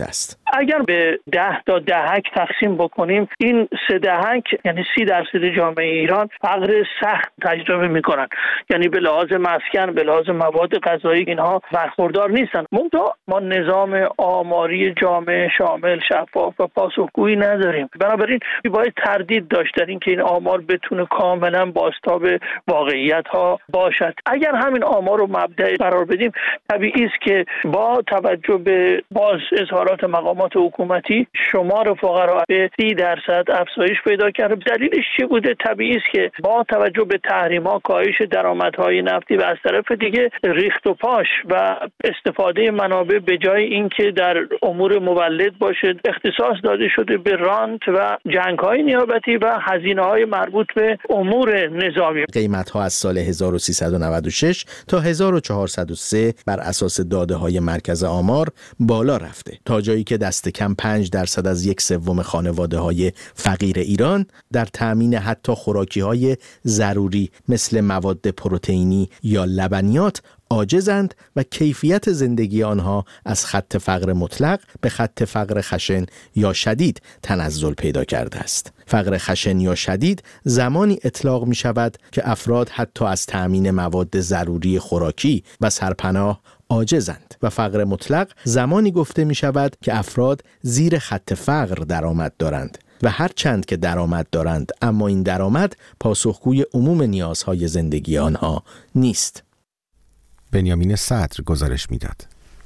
اگر به ده تا دهک تقسیم بکنیم، این سه دهک یعنی سی درصد جامعه ایران فقر سخت تجربه میکنن، یعنی به لحاظ مسکن، به لحاظ مواد غذایی اینها برخوردار نیستن. منتها ما نظام آماری جامع شامل، شفاف و پاسخگویی نداریم. بنابراین باید تردید داشت در این که این آمار بتونه کاملا بازتاب واقعیت ها باشد. اگر همین آمار رو مبدأ قرار بدیم، طبیعی است که با توجه به باز اظهارات مقامات حکومتی شمار فقرا به سی درصد افزایش پیدا کرده. دلیلش چی بوده؟ طبیعی است که با توجه به تحریم‌ها، کاهش درآمدهای نفتی و از طرف دیگه ریخت و پاش و استفاده منابع به جای اینکه در امور مولد باشه، اختصاص داده شده به رانت و جنگ‌های نیابتی و هزینه‌های مربوط به امور نظامی. قیمت‌ها از سال هزار و سیصد و نود و شش تا هزار و چهارصد و سه بر اساس داده‌های مرکز آمار بالا رفته، تا جایی که دست کم پنج درصد از یک سوم خانواده‌های فقیر ایران در تأمین حتی خوراکی‌های ضروری مثل مواد پروتئینی یا لبنیات عاجزند و کیفیت زندگی آنها از خط فقر مطلق به خط فقر خشن یا شدید تنزل پیدا کرده است. فقر خشن یا شدید زمانی اطلاق می شود که افراد حتی از تأمین مواد ضروری خوراکی و سرپناه عاجزند و فقر مطلق زمانی گفته می شود که افراد زیر خط فقر درآمد دارند و هر چند که درآمد دارند اما این درآمد پاسخگوی عموم نیازهای زندگی آنها نیست. بنیامین صدر گزارش میداد.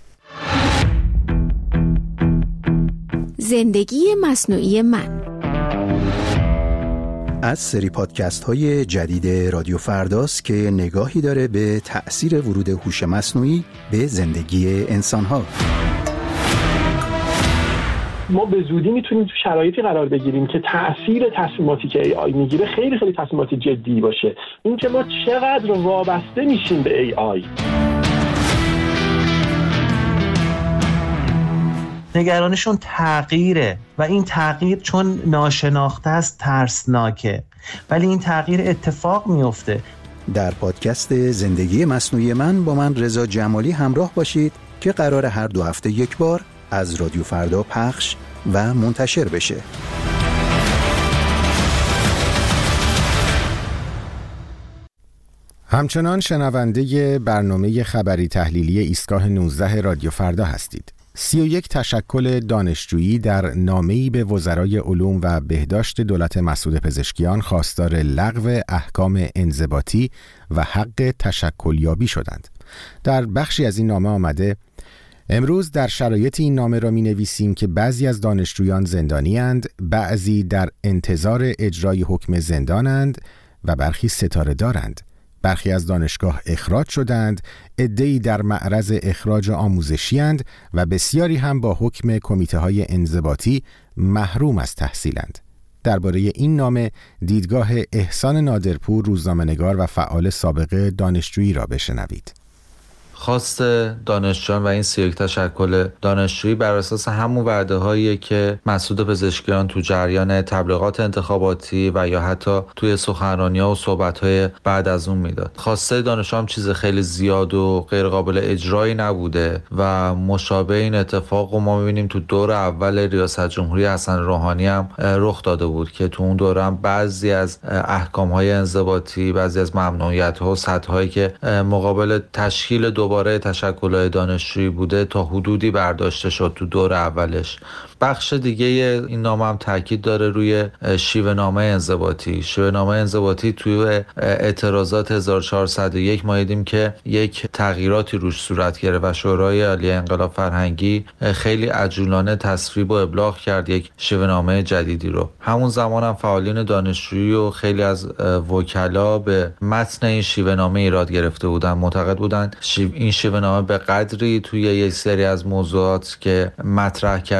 زندگی مصنوعی من از سری پادکست های جدید رادیو فرداست که نگاهی داره به تأثیر ورود هوش مصنوعی به زندگی انسان ها. ما به زودی میتونیم تو شرایطی قرار بگیریم که تأثیر تصمیماتی که ای آی میگیره خیلی خیلی تصمیمات جدی باشه. این که ما چقدر وابسته میشیم به ای آی. نگرانشون تغییره و این تغییر چون ناشناخته است ترسناکه، ولی این تغییر اتفاق میفته. در پادکست زندگی مصنوعی من با من رضا جمالی همراه باشید که قرار هر دو هفته یک بار از رادیو فردا پخش و منتشر بشه. همچنان شنونده برنامه خبری تحلیلی ایستگاه نوزده رادیو فردا هستید. سی و یک تشکل دانشجویی در نامه‌ای به وزرای علوم و بهداشت دولت مسعود پزشکیان خواستار لغو احکام انضباطی و حق تشکلیابی شدند. در بخشی از این نامه آمده: امروز در شرایط این نامه را می نویسیم که بعضی از دانشجویان زندانی‌اند، بعضی در انتظار اجرای حکم زندانند و برخی ستاره دارند. برخی از دانشگاه اخراج شدند، عده‌ای در معرض اخراج آموزشی اند و بسیاری هم با حکم کمیته‌های انضباطی محروم از تحصیلند. درباره این نامه دیدگاه احسان نادرپور، روزنامه‌نگار و فعال سابق دانشجویی را بشنوید. خواست دانشجویان و این سی و یک تشکل دانشجویی بر اساس همون وعده هایی که مسعود پزشکیان تو جریان تبلیغات انتخاباتی و یا حتی توی سخنرانی‌ها و صحبت‌های بعد از اون میداد. خواسته دانشجویان چیز خیلی زیاد و غیر قابل اجرایی نبوده و مشابه این اتفاق رو ما می‌بینیم تو دور اول ریاست جمهوری حسن روحانی هم رخ داده بود که تو اون دوره هم بعضی از احکام‌های انضباطی، بعضی از ممنوعیت‌ها و سدهایی که مقابل تشکیل دوباره تشکل‌های دانشجویی بوده تا حدودی برداشته شد تو دور اولش. بخش دیگه این نامه هم تاکید داره روی شیوه نامه انضباطی. شیوه نامه انضباطی توی اعتراضات هزار و چهارصد و یک ما دیدیم که یک تغییراتی روش صورت گرفت و شورای عالی انقلاب فرهنگی خیلی عجولانه تصویب و ابلاغ کرد یک شیوه نامه جدیدی رو. همون زمان هم فعالین دانشجویی و خیلی از وکلا به متن این شیوه نامه ایراد گرفته بودن، معتقد بودن این شیوه نامه به قدری توی یک سری از موضوعات که مطرح کرده گم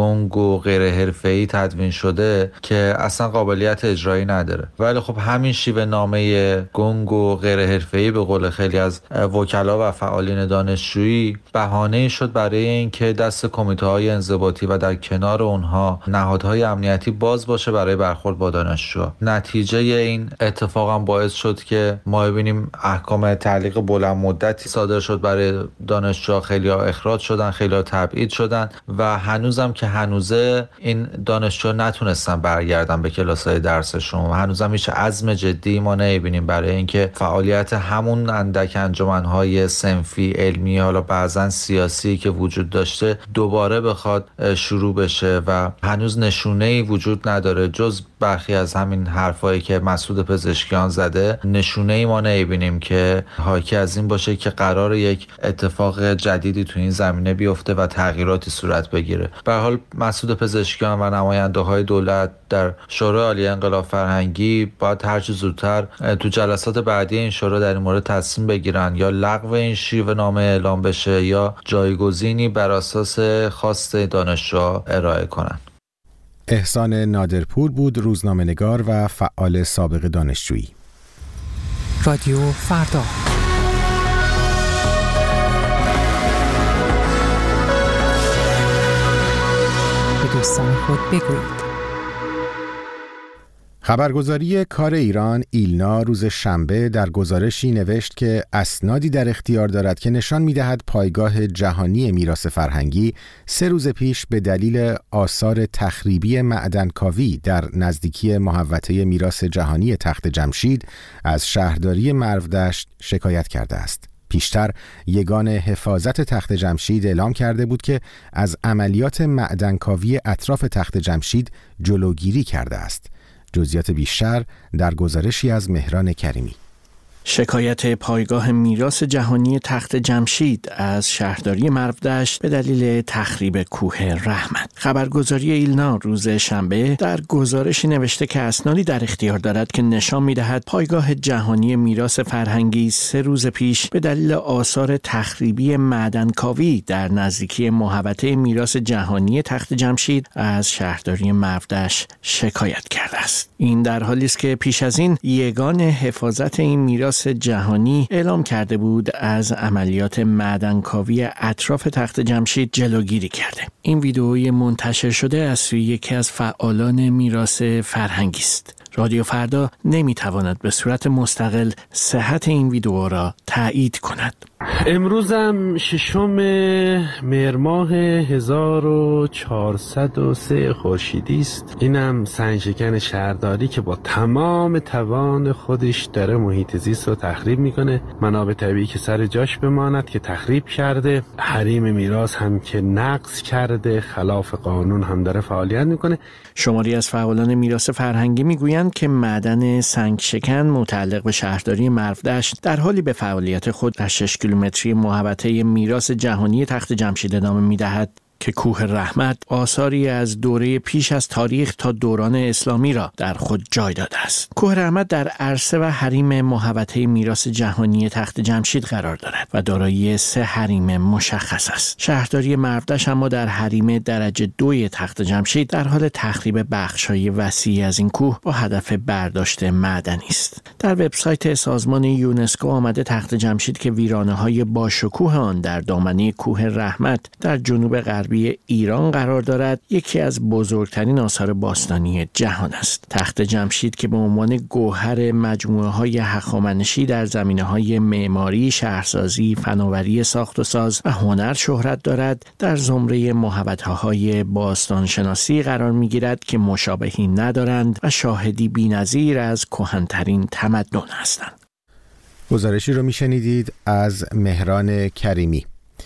گنگ و غیر حرفه‌ای تدوین شده که اصلا قابلیت اجرایی نداره. ولی خب همین شیوه نامه گنگ و غیر حرفه‌ای به قول خیلی از وکلا و فعالین دانشجویی بهانه‌ای شد برای اینکه دست کمیته‌های انضباطی و در کنار اونها نهادهای امنیتی باز باشه برای برخورد با دانشجوها. نتیجه این اتفاق هم باعث شد که ما ببینیم احکام تعلیق بلند مدتی صادر شد برای دانشجوها، خیلی‌ها اخراج شدن، خیلی‌ها تبعید شدن و هنوزم که هنوزه این دانشجوها نتونستن برگردن به کلاس‌های درسشون و هنوزم هیچ عزم جدی ما نمی‌بینیم برای اینکه فعالیت همون اندک انجمن‌های صنفی علمی حالا بعضن سیاسی که وجود داشته دوباره بخواد شروع بشه و هنوز نشونه‌ای وجود نداره جز برخی از همین حرفایی که مسعود پزشکیان زده. نشونه‌ای ما نمی‌بینیم که حاکی از این باشه که قرار یک اتفاق جدیدی تو این زمینه بیفته و تغییراتی صورت بگیره. به هر حال مسعود پزشکیان و نماینده‌های دولت در شورای عالی انقلاب فرهنگی باید هر چه زودتر تو جلسات بعدی این شورا در این مورد تصمیم بگیرن یا لغو این شیوه نامه اعلام بشه یا جایگزینی بر اساس خواست دانشجوها ارائه کنن. احسان نادرپور بود، روزنامه‌نگار و فعال سابق دانشجویی. رادیو فردا. به دوستان خود بگویید. خبرگزاری کار ایران ایلنا روز شنبه در گزارشی نوشت که اسنادی در اختیار دارد که نشان می‌دهد پایگاه جهانی میراث فرهنگی سه روز پیش به دلیل آثار تخریبی معدنکاوی در نزدیکی محوطه میراث جهانی تخت جمشید از شهرداری مرودشت شکایت کرده است. پیشتر یگان حفاظت تخت جمشید اعلام کرده بود که از عملیات معدنکاوی اطراف تخت جمشید جلوگیری کرده است. جزئیات بیشتر در گزارشی از مهران کریمی. شکایت پایگاه میراث جهانی تخت جمشید از شهرداری مرودشت به دلیل تخریب کوه رحمت. خبرگزاری ایلنا روز شنبه در گزارشی نوشته که اسنادی در اختیار دارد که نشان می‌دهد پایگاه جهانی میراث فرهنگی سه روز پیش به دلیل آثار تخریبی معدنکاوی در نزدیکی محوطه میراث جهانی تخت جمشید از شهرداری مرودشت شکایت کرده است. این در حالی است که پیش از این یگان حفاظت این میراث جهانی اعلام کرده بود از عملیات معدنکاوی اطراف تخت جمشید جلوگیری کرده. این ویدئوی منتشر شده از سوی یکی از فعالان میراث فرهنگی است. رادیو فردا نمیتواند به صورت مستقل صحت این ویدئو را تایید کند. امروزم ششم مهر ماه هزار و چهارصد و سه خورشیدی است. اینم سنگشکن شهرداری که با تمام توان خودش داره محیط زیست رو تخریب میکنه. منابع طبیعی که سر جاش بماند که تخریب کرده، حریم میراث هم که نقض کرده، خلاف قانون هم داره فعالیت میکنه. شماری از فعالان میراث فرهنگی میگویند که معدن سنگشکن متعلق به شهرداری مرودشت در حالی به فعالیت خود در شش کیلومتری محوطه میراث جهانی تخت جمشید ادامه می‌دهد که کوه رحمت آثاری از دوره پیش از تاریخ تا دوران اسلامی را در خود جای داده است. کوه رحمت در عرصه و حریم محوطه میراث جهانی تخت جمشید قرار دارد و دارای سه حریم مشخص است. شهرداری مرودشت اما در حریم درجه دوی تخت جمشید در حال تخریب بخش‌های وسیعی از این کوه با هدف برداشت معدنی است. در وبسایت سازمان یونسکو آمده تخت جمشید که ویرانه‌های باشکوه آن در دامنه کوه رحمت در جنوب غربی ایران قرار دارد، یکی از بزرگترین آثار باستانی جهان است. تخت جمشید که به عنوان گوهر مجموعه‌های هخامنشی در زمینه‌های معماری، شهرسازی، فناوری ساخت و ساز و هنر شهرت دارد، در زمره محوطه‌های باستانشناسی قرار می‌گیرد که مشابهی ندارند و شاهدی بی‌نظیر از کهن‌ترین تمدن هستند. گزارشی رو می‌شنیدید از مهران کریمی.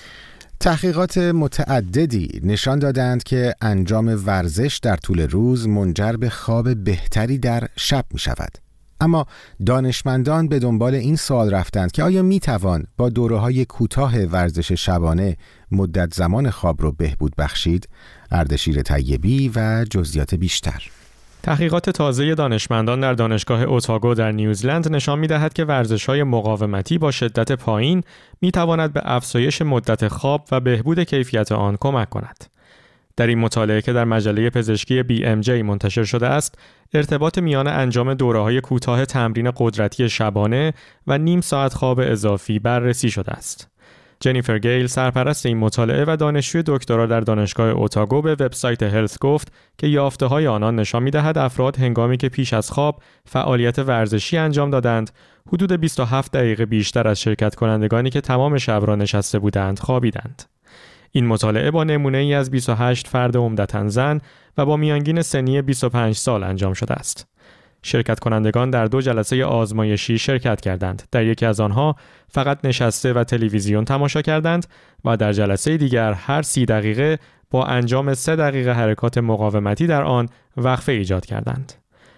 تحقیقات متعددی نشان دادند که انجام ورزش در طول روز منجر به خواب بهتری در شب می شود. اما دانشمندان به دنبال این سوال رفتند که آیا می توان با دوره‌های کوتاه ورزش شبانه مدت زمان خواب رو بهبود بخشید؟ اردشیر طیبی و جزئیات بیشتر. تحقیقات تازه دانشمندان در دانشگاه اوتاگو در نیوزلند نشان می‌دهد که ورزش‌های مقاومتی با شدت پایین می‌تواند به افزایش مدت خواب و بهبود کیفیت آن کمک کند. در این مطالعه که در مجله پزشکی بی ام جی منتشر شده است، ارتباط میان انجام دوره‌های کوتاه تمرین قدرتی شبانه و نیم ساعت خواب اضافی بررسی شده است. جنیفر گیل، سرپرست این مطالعه و دانشجوی دکترا در دانشگاه اوتاگو، به وبسایت هلث گفت که یافته‌های آنان نشان می‌دهد افراد هنگامی که پیش از خواب فعالیت ورزشی انجام دادند، حدود بیست و هفت دقیقه بیشتر از شرکت کنندگانی که تمام شب را نشسته بودند خوابیدند. این مطالعه با نمونه‌ای از بیست و هشت فرد عمدتاً زن و با میانگین سنی بیست و پنج سال انجام شده است. شرکت کنندگان در دو جلسه آزمایشی شرکت کردند. در یکی از آنها فقط نشسته و تلویزیون تماشا کردند و در جلسه دیگر هر سی دقیقه با انجام سه دقیقه حرکات مقاومتی در آن وقفه ایجاد کردند.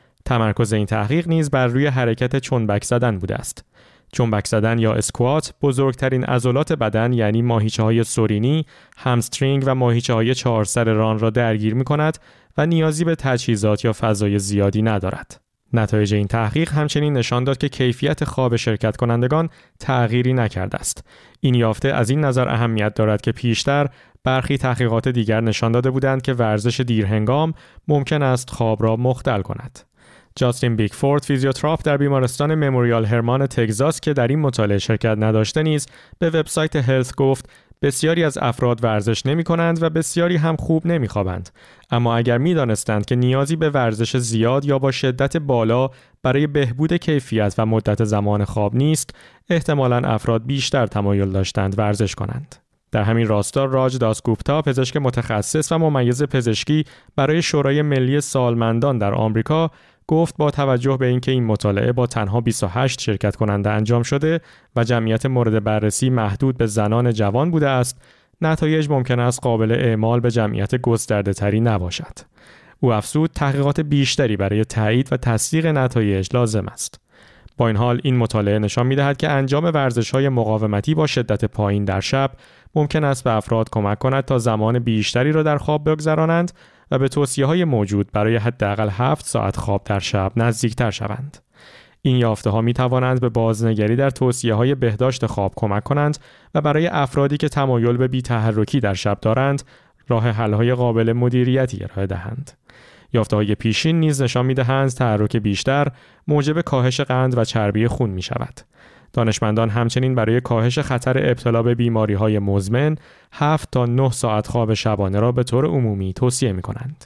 تمرکز این تحقیق نیز بر روی حرکت چنبک زدن بوده است. چنبک زدن یا اسکوات بزرگترین عضلات بدن یعنی ماهیچه‌های سورینی، همسترینگ و ماهیچه‌های چهار سر ران را درگیر می‌کند و نیازی به تجهیزات یا فضای زیادی ندارد. نتایج این تحقیق همچنین نشان داد که کیفیت خواب شرکت کنندگان تغییری نکرده است. این یافته از این نظر اهمیت دارد که پیشتر برخی تحقیقات دیگر نشان داده بودند که ورزش دیرهنگام ممکن است خواب را مختل کند. جاستین بیکفورد، فیزیوتراپ در بیمارستان مموریال هرمان تگزاس که در این مطالعه شرکت نداشته نیز به وبسایت هلث گفت بسیاری از افراد ورزش نمی کنند و بسیاری هم خوب نمی خوابند. اما اگر می دانستند که نیازی به ورزش زیاد یا با شدت بالا برای بهبود کیفیت و مدت زمان خواب نیست، احتمالاً افراد بیشتر تمایل داشتند ورزش کنند. در همین راستا راج داسگوپتا، پزشک متخصص و ممیز پزشکی برای شورای ملی سالمندان در آمریکا، گفت با توجه به اینکه این مطالعه با تنها بیست و هشت شرکت کننده انجام شده و جمعیت مورد بررسی محدود به زنان جوان بوده است، نتایج ممکن است قابل اعمال به جمعیت گسترده تری نباشد. او افزود تحقیقات بیشتری برای تایید و تصدیق نتایج لازم است. با این حال این مطالعه نشان می‌دهد که انجام ورزش‌های مقاومتی با شدت پایین در شب ممکن است به افراد کمک کند تا زمان بیشتری را در خواب بگذرانند و به توصیه‌های موجود برای حداقل هفت ساعت خواب در شب نزدیکتر شوند. این یافته‌ها می‌توانند به بازنگری در توصیه‌های بهداشت خواب کمک کنند و برای افرادی که تمایل به بی‌تحرکی در شب دارند، راه حل‌های قابل مدیریتی ارائه دهند. یافته‌های پیشین نیز نشان می‌دهند تحرک بیشتر موجب کاهش قند و چربی خون می‌شود. دانشمندان همچنین برای کاهش خطر ابتلا به بیماری‌های مزمن هفت تا نه ساعت خواب شبانه را به طور عمومی توصیه می‌کنند.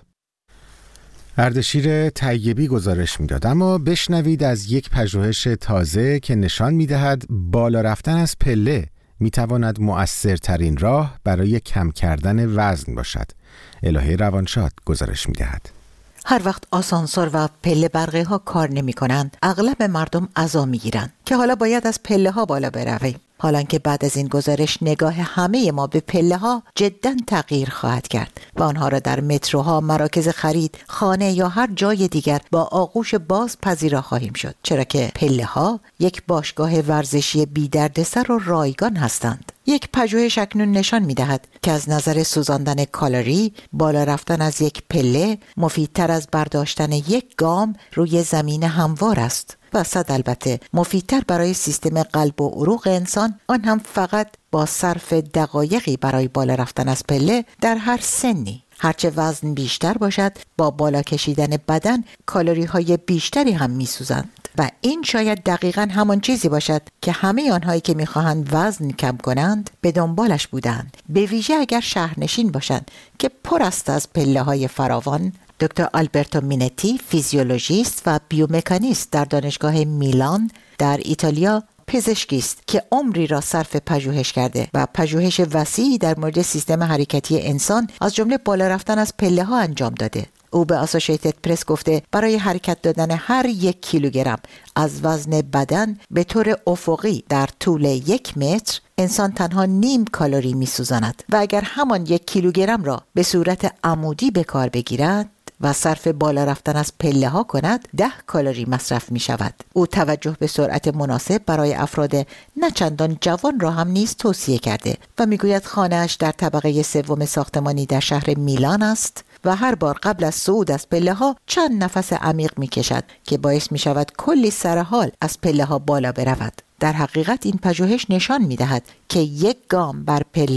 اردشیر طیبی گزارش می‌داد، اما بشنوید از یک پژوهش تازه که نشان می‌دهد بالا رفتن از پله می‌تواند مؤثرترین راه برای کم کردن وزن باشد. الهه روانشاد گزارش می‌دهد. هر وقت آسانسور و پله برقی ها کار نمی کنند، اغلب مردم عزا می گیرند که حالا باید از پله ها بالا برویم. حالا که بعد از این گزارش نگاه همه ما به پله ها جداً تغییر خواهد کرد و آنها را در متروها، مراکز خرید، خانه یا هر جای دیگر با آغوش باز پذیرا خواهیم شد، چرا که پله ها یک باشگاه ورزشی بی دردسر و رایگان هستند. یک پژوهش اکنون نشان می‌دهد که از نظر سوزاندن کالری، بالا رفتن از یک پله مفیدتر از برداشتن یک گام روی زمین هموار است و صد البته مفیدتر برای سیستم قلب و عروق انسان، آن هم فقط با صرف دقایقی برای بالا رفتن از پله در هر سنی. هرچه وزن بیشتر باشد، با بالا کشیدن بدن کالری های بیشتری هم می سوزند و این شاید دقیقاً همان چیزی باشد که همه آنهایی که می خواهند وزن کم کنند به دنبالش بودند، به ویژه اگر شهرنشین باشند که پر است از پله های فراوان. دکتر آلبرتو مینتی، فیزیولوژیست و بیومکانیست در دانشگاه میلان در ایتالیا، پزشکی است که عمری را صرف پژوهش کرده و پژوهش وسیعی در مورد سیستم حرکتی انسان از جمله بالا رفتن از پله ها انجام داده. او به اسوسییتد پرس گفته برای حرکت دادن هر یک کیلوگرم از وزن بدن به طور افقی در طول یک متر، انسان تنها نیم کالری می سوزاند و اگر همان یک کیلوگرم را به صورت عمودی به کار بگیرد و صرف بالا رفتن از پله ها کند، ده کالری مصرف می شود. او توجه به سرعت مناسب برای افراد نه چندان جوان را هم نیز توصیه کرده و می گوید خانه‌اش در طبقه سوم ساختمانی در شهر میلان است و هر بار قبل از صعود از پله ها چند نفس عمیق می کشد که باعث می شود کلی سرحال از پله ها بالا برود. در حقیقت این پژوهش نشان می دهد که یک گام بر پله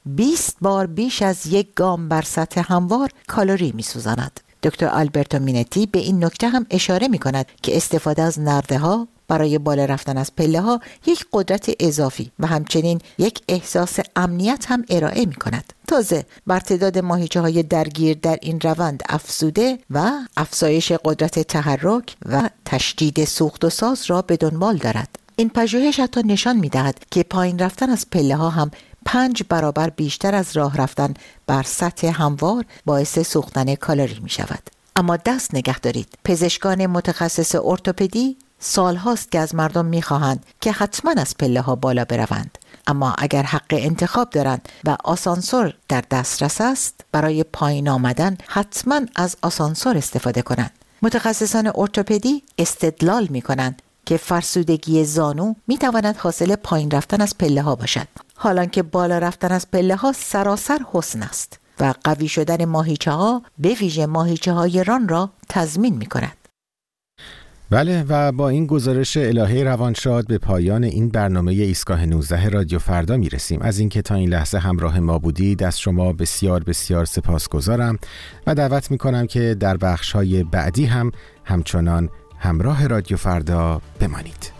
بیست بار بیش از یک گام بر سطح هموار کالری می‌سوزاند. دکتر آلبرتو مینتی به این نکته هم اشاره می‌کند که استفاده از نرده‌ها برای بالا رفتن از پله‌ها یک قدرت اضافی و همچنین یک احساس امنیت هم ارائه می‌کند. تازه بر تعداد ماهیچه‌های درگیر در این روند افزوده و افزایش قدرت تحرک و تشدید سوخت و ساز را به دنبال دارد. این پژوهش حتی نشان می‌دهد که پایین رفتن از پله‌ها هم پنج برابر بیشتر از راه رفتن بر سطح هموار باعث سوختن کالری می‌شود. اما دست نگه دارید. پزشکان متخصص ارتوپدی سالهاست که از مردم می‌خواهند که حتما از پله‌ها بالا بروند. اما اگر حق انتخاب دارند و آسانسور در دسترس است، برای پایین آمدن حتما از آسانسور استفاده کنند. متخصصان ارتوپدی استدلال می‌کنند که فرسودگی زانو می‌تواند حاصل پایین رفتن از پله‌ها باشد، حالان که بالا رفتن از پله‌ها سراسر حسن است و قوی شدن ماهیچه‌ها به ویژه ماهیچه‌های ران را تضمین می‌کند. بله و با این گزارش الهه روانشاد به پایان این برنامه ایستگاه نوزده رادیو فردا میرسیم. از اینکه تا این لحظه همراه ما بودید از شما بسیار بسیار سپاسگزارم و دعوت میکنم که در بخش‌های بعدی هم همچنان همراه رادیو فردا بمانید.